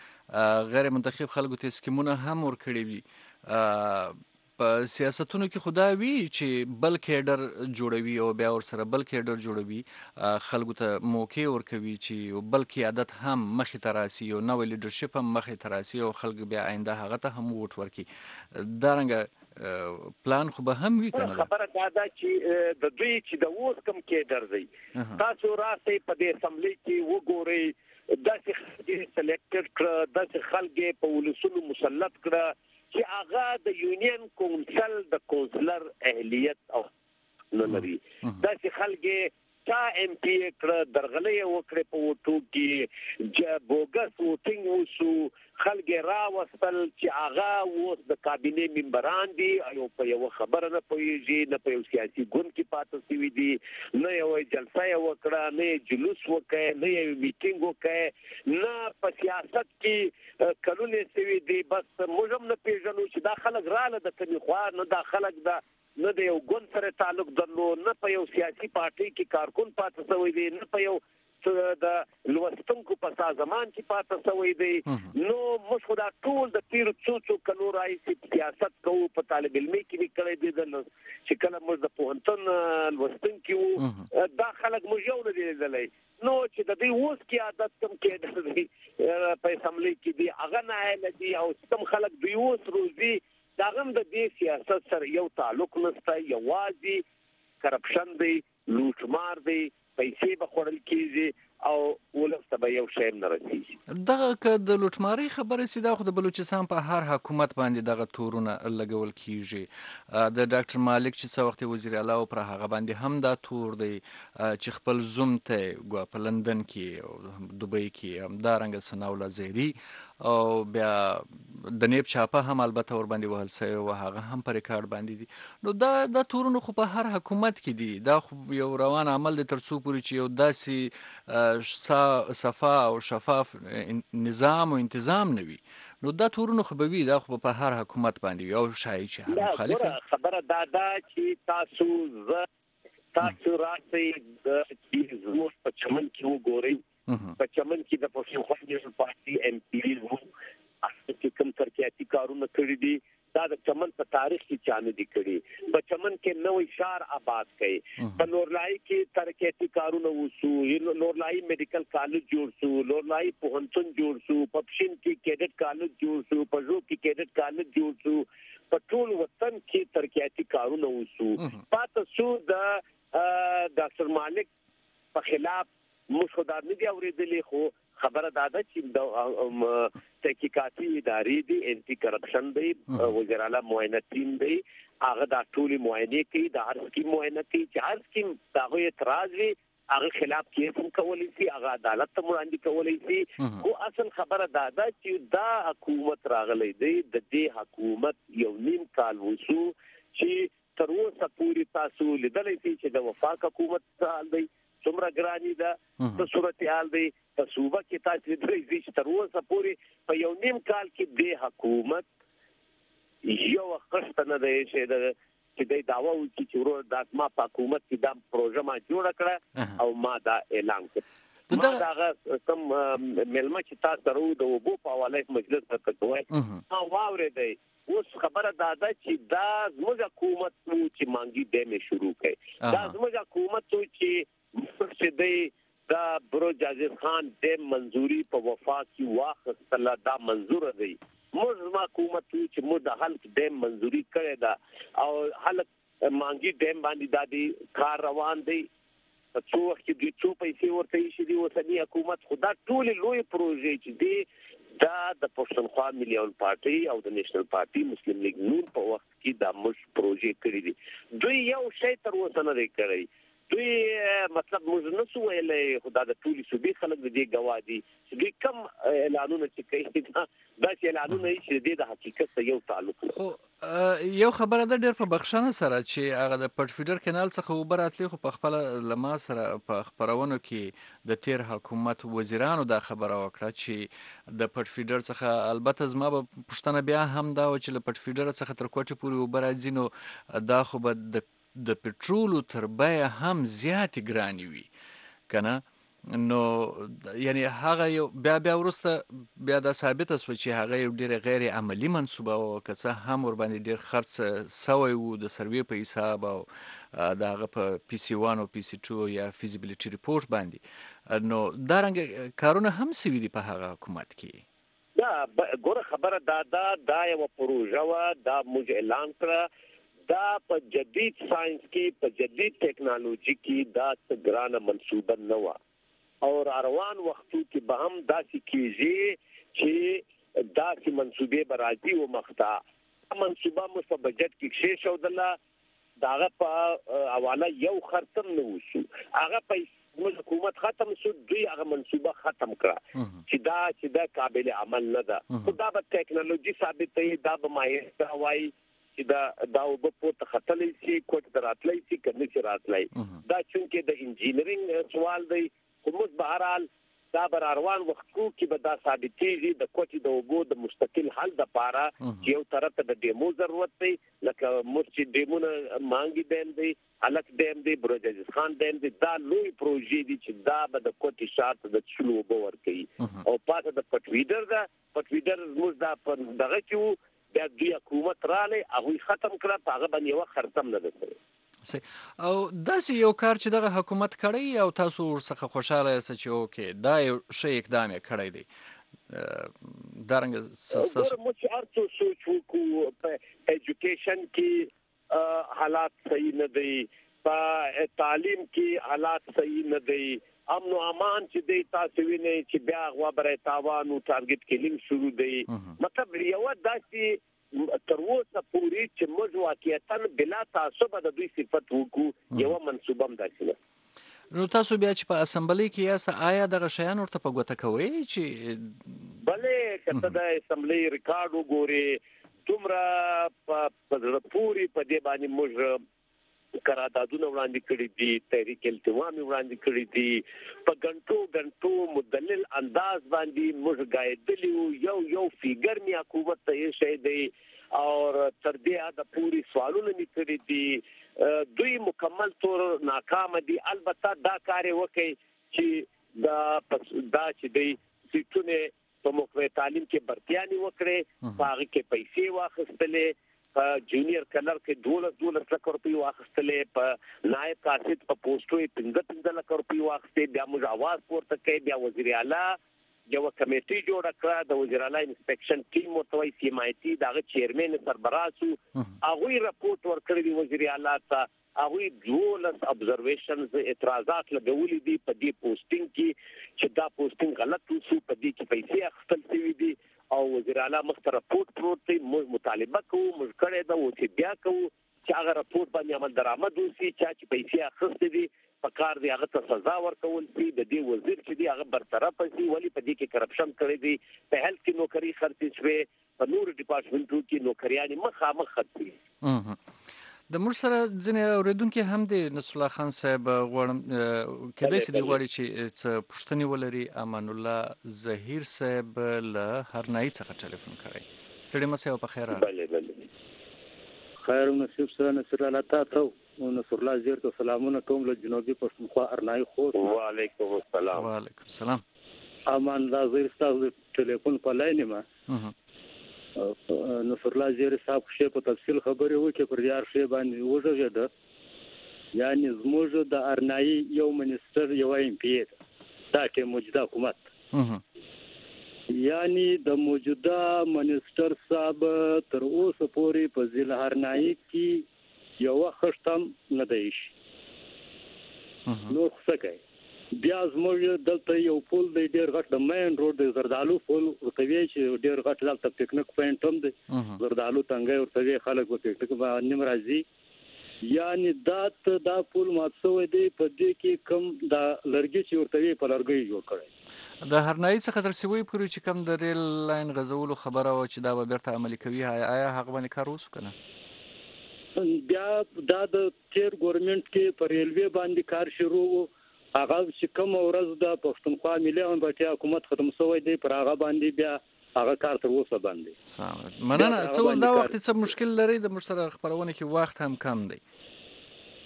چې غیر منتخب خلکو ته سکیمونه هم ورکړي وي په سیاستونو کې خدا وی چې بل کېډر جوړوي او بیا ورسره بل کېډر جوړوي خلکو ته موقع ورکوي چې بل قیادت هم مخې ته راسي او نوې لیډرشپ هم مخې ته راسي او خلک بیا آینده هغه ته هم ووټ ورکړي. دا رنګه پلان خو به هم وي کنه. خبره دا ده چې د دوی چې د اوس کم کېډر دی تاسو راسي په دې اسمبلی کې وګورئ داسې خلک سلیکټډ کړه داسې خلک په ولسونو مسلط کړه چې هغه د یونین کونسل د کونسلر اهلیت او نه لري. داسې خلک چا ایم پی کړه درغلې وکړې په وټو کې بوګس ووټینګ وشو خلک راوستل چې هغه اوس د کابینې ممبران دي او په یو خبره نه پوهېږي نه په یو سیاسي ګوند کې پاتې شوي دي نه یو جلسه یې وکړه نه جلوس وکړي نه یو میټینګ وکړي نه په سیاست کې کلونه شوي دي بس موږ هم نه پېژنو چې دا خلک راله د کومې خوا نه دا خلک د نه د یو ګوند سره تعلق درلود نه په یو سیاسي پارټي کې کارکون پاتې شوی دی نه په یو د لوستونکو په سازمان کې پاتې شوی دی نو موږ خو دا ټول د تیرو څو کلونو راهیسې سیاست کوو په طالب علمي کې مې کړی دی چې کله موږ د پوهنتون لوستونکي وو دا خلک موږ یو نه دی لیدلی نو چې د دې اوس کې عادت کم کېدل دی په اسمبلی کې دی هغه ناهیله دي او کم خلک دوی اوس روزي دا هم د دې سیاست سره یو تعلق نشته یوازې کرپشن دی لوټمار دی پیسې به خوړل کېږي او ولس ته به یو شی نه رسیږي. دغه که د لوټمارۍ خبرې سي دا خو د بلوچستان په هر حکومت باندې دغه تورونه لګول کېږي. د ډاکټر مالک چې څه وخت وزیر اعلی و پر هغه باندې هم دا تور دی چې خپل زوم ته ګوا په لندن کې او دوبۍ کې همدارنګه ثناءالله زهري او بیا د نیب چاپه هم البته ور باندې وهل سوی و هغه هم په ریکارډ باندې دي. نو دا تورونه خو په هر حکومت کې دي دا خو یو روان عمل دی تر څو پورې چې یو داسې صفا او شفاف نظام او انتظام نه وي نو دا تورونه خو به وي دا خو په هر حکومت باندې وي او شایي چې هر مخالف خبره دا ده چې تاسو راسي چې زموږ په چمن کې وګورئ په چمن کې د پښتونخوا نیشنل پارټي ایم پی وو چې کوم ترقیاتي کارونه کړی دي دا د چمن په تاریخ کې چانه دي کړی په چمن کې نوې شهر آباد کړي په نورلای کې ترقیاتي کارونه وشو نورلای میډیکل کالج جوړ شو نورلای پوهنتون جوړ شو په پښین کې کیډټ کالج جوړ شو په جو کې کیډټ کالج جوړ شو په ټول وطن کې ترقیاتي کارونه وشو پاتې شو د ډاکټر مالک په خلاف مشهودار نه دی اوریدلې خو خبره دا ده چې د تحقیقاتي ادارې دي انټي کرپشن دی وزیر اعلی معاینه ټیم دی هغه دا ټول معاینه کوي د هر سکیم معاینه کوي چې هر سکیم دغه اعتراض وي هغه خلاف کیس هم کولی شي هغه عدالت ته وړاندې کولی شي خو اصل خبره دا ده چې دا حکومت راغلی دی د دې حکومت یو نیم کال وشو چې تر اوسه پورې تاسو لیدلی شئ چې د وفاق حکومت حال دی څومره ګرانی ده د صورتحال دی په صوبه کې تاسو لیدلی شئ چې تر اوسه پورې په یو نیم کال کې د حکومت یو قسط نه دی چې د دعوا وکړي چې ورور د ما په حکومت کې دا پروژه ما جوړ کړه او ما دا اعلان کړ ما دا کوم ملما چې تاسو درو د وبو په حواله مجلس ته کوي واورې دی اوس خبره دا ده چې دا زموږ حکومت چې مانګي دمه شروع کړي دا زموږ حکومت چې دی دا بروج عزیز خان د منظوري په وفاق کې واخستله دا منظور دی موږ حکومت چې موږ د حلق د منظوري کړی دا او حلق مانګي ډیم باندې د دې کار روان دی څو وخت کې څو پیسې ورته شي دی اوسنی حکومت خدا ټول لوی پروژې چې دی دا د پښتونخوا مليون پارټي او د نېشنل پارټي مسلم لیگ نون په وخت کې دا مش پروژې کړې دي دوی یو شی تر اوسه نه دی کړی دوی مطلب موږ نه سو ویلې خدا د ټولي صوبې خلک دې گواهی چې دوی کم اعلانونه چې کوي دا چې اعلانونه چې د حقیقت سره یو تعلق لري یو خبره ده ډېر په بخښنه سره چې هغه د پټ فیډر کانال څخه وبراتلی خو په خپل لما سره په خبرونو کې د تیر حکومت وزیرانو دا خبره وکړه چې د پټ فیډر څخه البته زما به پښتنه بیا هم دا و چې له پټ فیډر څخه تر کوټه پورې وبراځي نو دا خو به د د پټرولو تر بیه هم زیاتې ګرانې وي کنه. نو یعنی هغه یو بیا وروسته بیا دا ثابته شوه چې هغه یو ډېره غیر عملي منصوبه وه، که څه هم ورباندې ډېر خرڅ سوی و د سروې په حساب او د هغه په PC1 او PC2 یا فیزیبیلیټي ریپورټ باندې. نو دا رنګه کارونه هم سوي دي په هغه حکومت کې. دا ګوره خبره دا یوه پروژه وه، دا موږ اعلان کړه، دا په جدید ساينس کې په جدید ټیکنالوژي کې دا څه ګرانه منصوبه نه وه، او روان وختو کې به هم داسې کېږي چې داسې منصوبې به راځي و مخته. منصوبه موږ په بجټ کې کښېښودله، د هغه په حواله یو خرڅ هم نه وشو، هغه پیسې حکومت ختم شو، دوی هغه منصوبه ختم کړه چې دا قابل عمل نه ده. خو دا به ټیکنالوژي ثابتوي، دا به ماهر وایي چې دا اوبه پورته ختلی شي، کوټ ته راتلی شي که نه شي راتلی. دا چونکې د انجینرینګ سوال دی، خو موږ بهرحال دا به روان وخت کې به دا ثابتېږي د کوټې د اوبو د مستقل حل دپاره چې یو طرف ته د ډیمو ضرورت دی، لکه موږ چې ډیمونه مانګي ډیم دی، هلک ډیم دی، برج عزیز خان ډیم دی، دا لوی پروژې دي چې دا به د کوټې شاته د څښلو اوبه ورکوي. او پاته د پټویډر ده، پټویډر موږ دا په دغه کې وو، بیا دوی حکومت رالی، هغوی ختم کړه، په هغه باندې یوه خرڅ هم نه ده کړې. او داسې یو کار چې دغه حکومت کړی او تاسو ورڅخه خوشحاله یاست چې اوکې دا یو ښه اقدام یې کړی دی، دا رنګه ستاسو موږ چې هر څه سوچ وکړو په ایجوکیشن کې حالات صحیح نه دی، په تعلیم کې حالات صحیح نه دی، امن او امان چې دی تاسو وینئ چې بیا غوا برای تاوان او ټارګټ کیلینګ شروع دی. مطلب یوه داسې تر اوسه پورې چې موږ واقعیتا بلا تعصب د دوی صفت وکړو، یوه منصوبه هم داسې نه. نو تاسو بیا چې په اسمبلی کې یاست، آیا دغه شیان ورته په ګوته کوئ چې بلې که ته د اسمبلی ریکارډ وګورې، دومره په زړه پورې په دې باندې موږ قراردادونه وړاندې کړي دي، تحریک التوا مې وړاندې کړي دي، په ګنټو مدلل انداز باندې موږ ګایدلي وو، یو فیګر مې حکومت ته ایښی دی، او تر دې حده پورې سوالونه مې کړي دي، دوی مکمل طور ناکامه دي. البته دا کار یې وکړي چې دا چې دی سیټونه په موقع تعلیم کې برتیانې وکړي، په هغه کې پیسې واخیستلې، په جونیئر کلر کې 12 لک روپۍ واخیستلې، په نایب کاسد په پوسټو یې 15 لک روپۍ واخیستې. بیا موږ اواز پورته کړی، بیا وزیر اعلی یوه کمیټي جوړه کړه، د وزیر اعلی انسپیکشن ټیم ورته وایي، CMIT د هغه چیرمین سربراز شو، هغوی رپورټ ورکړی دی وزیر اعلی ته، هغوی 12 ابزرویشنز اعتراضات لګولي دي په دې پوسټینګ کې چې دا پوسټینګ غلط وشو، په دې کې پیسې اخیستل شوي دي، او وزیر اعلی مخ ته رپورټ پروت دی. موږ مطالبه کوو، موږ کړی ده، اوس بیا کوو چې هغه رپورټ باندې عمل درآمد وشي، چا چې پیسې اخیستې دي په کار دی هغه ته سزا ورکول شي، د دې وزیر چې دی هغه برطرف شي، ولې په دې کې کرپشن کړی دی، په هیلث کې نوکري خرڅې شوې، په نورو ډپارټمنټو کې نوکریانې مخامخ خرڅې. د موږ سره ځینې اورېدونکي هم دی، نصر الله خان صاحب غواړم کېدای شي دی غواړي چې څه پوښتنې ولري. امان الله ظهیر صاحب له هرنایي څخه ټلیفون کړی. ستړي مه سئ، په خیر راغلی. خیر نصیب سره نصر الله تاسو او نصر الله زیر ته سلامونه کوم له جنوبي پښتونخوا ارنای خو. وعلیکم السلام. وعلیکم السلام. امان الله زیر تاسو ټلیفون په لاین ما نصر الله زیر صاحب شه په تفصیل خبرې وکړي، پر یار شه باندې وژغه، یعنی زموږ د ارنای یو منستر یو MP دا کې موجوده حکومت، یعنی د موجوده منستر صاحب تر اوسه پورې په ضلع ارنای کې یو خښتم نه دی شي. نو څه کوي؟ بیا زموږ دلته یو پول دی ډېر غټ، د مین روډ دی، زردالو پول ورته وی چې ډېر غټ دلته پکنیک پوینټ هم دی، زردالو تنګی ورته وی، خلک په پکنیک باندې راځي. یعنی دا پول مات شوی دی، په دې کې کم د لرګي چې ورته وی په لرګي جوړ کړی. د هرنایي څخه تر سوي پورې چې کم د ریل لاین غځولو خبره وه چې دا به بیرته عملي کوي، آیا هغه باندې کار وشو که نه؟ بیا دا د تیر ګورنمنټ کې په ریلوې باندې کار شروع و، هغه چې کوم ورځ د پښتونخوا ملي امنیتي حکومت ختم شوی دی، پر هغه باندې بیا هغه کار تر اوسه باندې. مننه. څه اوس دا وخت څه مشکل لري؟ د موږ سره خپرونه کې وخت هم کم دی.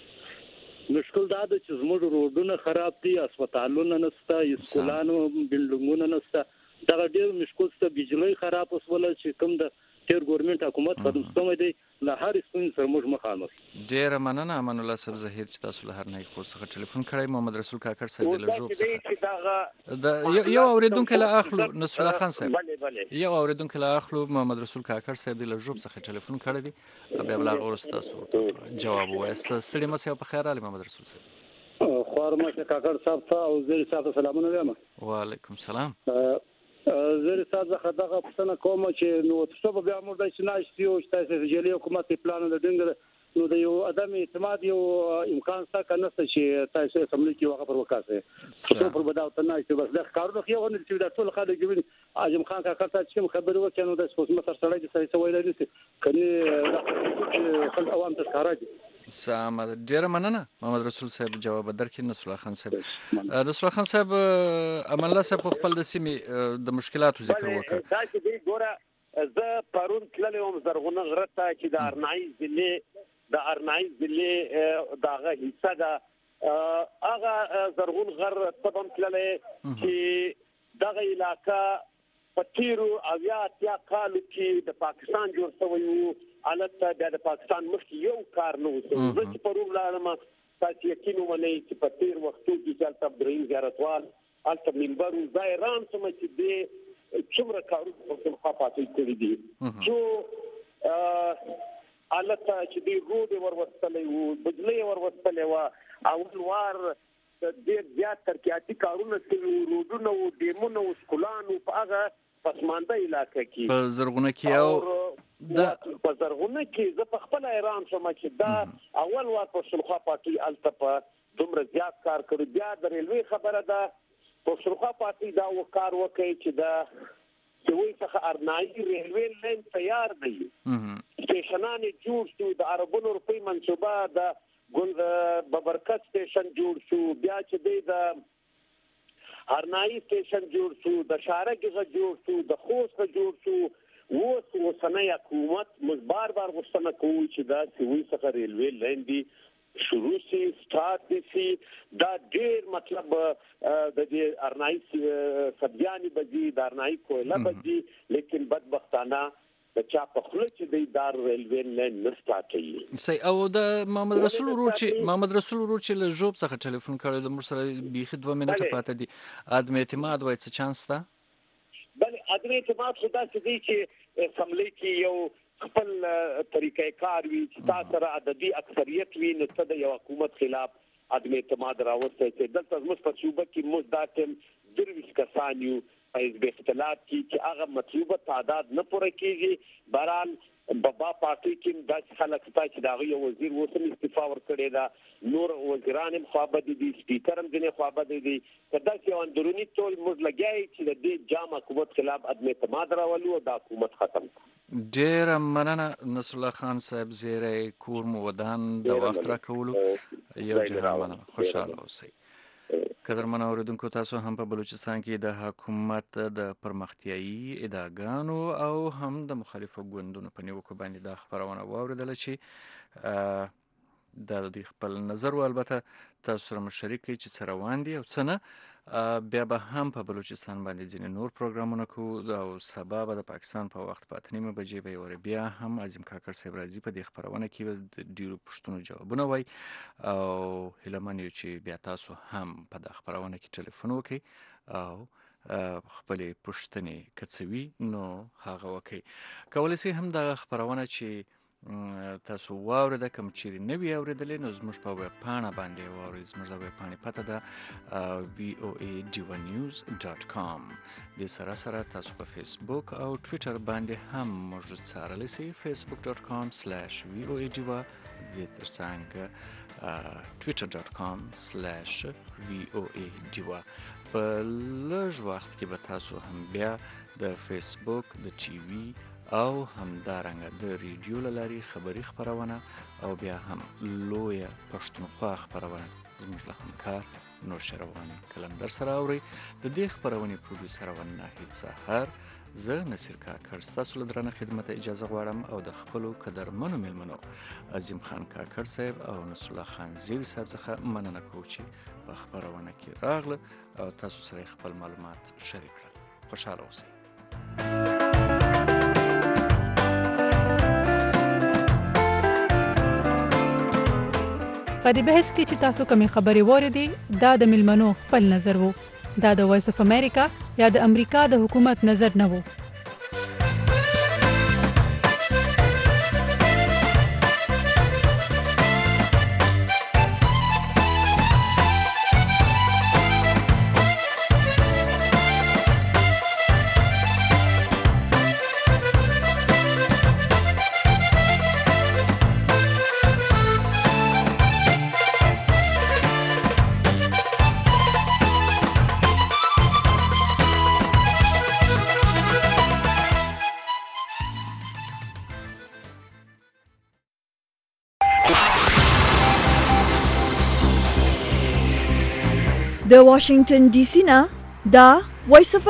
مشکل دا ده چې زموږ روډونه خراب دي، هسپتالونه نشته، اسکولانو بلډینګونه نشته، دا ډېر مشکل څه بجلی خراب وسوله چې کوم د تیر ګورنمنت حکومت قدم سمې دی له هر ستونزې سره موږ مخامخ. ډېره مننه امان الله صاحب ظهیر چې تاسو له هر نه خو څخه ټلیفون کړی. محمد رسول کاکړ صاحب د لجوب څخه د یو اوریدونکو له اخلو نصر الله خان صاحب یو اوریدونکو له اخلو محمد رسول کاکړ صاحب د لجوب څخه ټلیفون کړی دی بیا بل غوړ تاسو جواب وایست. ستړي مسه په خیر علي محمد رسول صاحب. خورمه کاکړ صاحب ته او زیر صاحب سلامونه وایم. وعلیکم سلام. زیر صاحب زه دغه پوښتنه کوم چې نو څه بیا موږ د شناستي او چې جلی حکومت پلان د ډنګ نو د یو ادم اعتماد یو امکان څه کنه چې تاسو سملی کې وغه پر وکاسه څو پر بداو ته نه چې بس د کارونه خو نه چې د ټول خلک جوړ اعظم خان کاکړ ته چې خبر وکړو د سپوږ مصر سره د سړی ویل دي کني خلک عوام ته ښکارا سم. ډیره مننه محمد رسول صاحب جواب درکړي. نصر الله خان صاحب نصر الله خان صاحب امان الله صاحب خپل د سیمې د مشکلاتو ذکر وکړ. دا چې دی ګوره زه پرون تللم زرغونه غره ته چې د ارنایي ضلع دغه حصہ ده هغه زرغون غر تبم تللې چې دغه علاقه په تیرو اویا اتیا کالو کې د پاکستان جوړ شوی وو. البته د پاکستان مخکې یو کار نه وو. زه چې پرون لاړم تاسو یقین ومنئ چې په تیر وختو کې چې هلته عبدالرحیم زیارتوال هلته منبر و ځای رام سمه چې دی څومره کارونه پښتونخوا پاتې کړي دي چې البته چې دی روډ وروستلی وو، بجلی وروستلی وه، اول وار ډېر زیات ترقیاتي کارونه شوي وو، روډونه وو، ډیمونه وو، سکولان وو په هغه پسمانده علاقه کې په زرغونه کې او په زرغونه کې زه په خپل حیران شوم چې دا اول وار پښتونخوا پارټي هلته په دومره زیات کار کړی. بیا د ریلوې خبره ده پښتونخوا پارټي دا کار وکړي چې د سوي څخه ارنایي ریلوې لین تیار دی، سټیشنان جوړ شو، د عربونو روپۍ منصوبه د ګل ببرکت سټیشن جوړ شو، بیا چې دی د ارنایي سټیشن جوړ شو، د شارګه جوړ شو، د خوست جوړ شو. اوسنۍ حکومت موږ بار غوښتنه کوو چې دا سوي څخه ریلوې لین دی شروع شي، سٹارټ شي. دا ډېر مطلب د دې ارنایي سبزیانې بځي، د ارنایي کویله بځي، لیکن بدبختانه د چا په خوله چې دی دار ریلوې لین نه سټارټوي. صحیح. او د محمد رسول ورور چې له جوب څخه ټلیفون کړی د موږ سره بیخي 2 منټه پاتې دي. عدم اعتماد وایي څه چانس ده؟ بلې عدم اعتماد خو داسې دی چې اسمبلی کې یو خپل طریقې کار وي چې تاسو سره عددي اکثریت وي نو څه د یو حکومت خلاف عدم اعتماد راوستي چې دلته زموږ په صوبه کې موږ دا ټیم 23 کسان یو په اختلاف کې چې هغه مطلوبه تعداد نه پوره کیږي. بهرحال بابا پارټي کې د خلک چې دا یو وزیر وسم استعفا ورکړی دا، نور وزیران هم خوابد دي، سپیکر هم ځنې خوابد دي. دا چې اندرونی ټول موږ لګیای چې د دې جام حکومت خلاف عدم اعتماد راولو او د حکومت ختم. ډېره مننه نصر الله خان صاحب، زیری کور مو ودان د وخت راکولو. یو جهان مننه، خوشحاله اوسئ. قدرمن اوریدونکو، تاسو هم په بلوچستان کې د حکومت د پرمختیایي ادعاګانو او هم د مخالفو ګوندونو په نیوکو باندې دا خبرونه واوریدله چې د دوی خپل نظر و البته تاسو سره مشارک کړئ چې څه روان دي او څه نه. بیا به هم په بلوچستان باندې ځینې نور پروګرامونه کوو او سبا به د پاکستان په وخت په 8:30 بجې به یې بیا هم عظیم کاکړ صاحب راځي په دې خبرونه کې به د ډیرو پوښتنو جوابونه وایي او هیله من یو چې بیا تاسو هم په دې خبرونه کې ټلیفون وکړئ او خپلې پوښتنې که څه وي نو هغه وکړئ. کولی شئ هم دغه خبرونه چې تاسو واورئ کوم چیرې نه وي اورېدلې نو زموږ په ویب پاڼه باندې واورئ. زموږ د ویب پاڼې پته ده voadivanews.com. د سره تاسو په فیسبوک او ټویټر باندې هم موږ څارلی شئ. facebook.com/voadiva، د ترڅنګ twitter.com/voadiva. په لږ وخت کې به تاسو هم بیا د فیسبوک، د ټي وي او همدارنګه د ریډیو له لارې خبري خپرونه او بیا هم لویه پښتونخوا خپرونه زموږ له همکار نوشروان کلندر سره اوري. د دې خبرونې پروډوسر او ناهید سحر، زه نصیر کاکړ ستاسو له درنه خدمت اجازه غواړم او د خپلو قدرمنو میلمنو عظیم خان کاکړ صاحب او نصر الله خان زیوی صاحب څخه مننه کوو چې په خبرونه کې راغله او تاسو سره خپل معلومات شریک کړل. خوشاله اوسئ. په دې بحث کې چې تاسو کومې خبرې واورېدې دا د میلمنو خپل نظر وو. دا د وایس اف امریکا یا د امریکا د حکومت نظر نه وو. د واشنگټن ډي سي نه دا وایس اف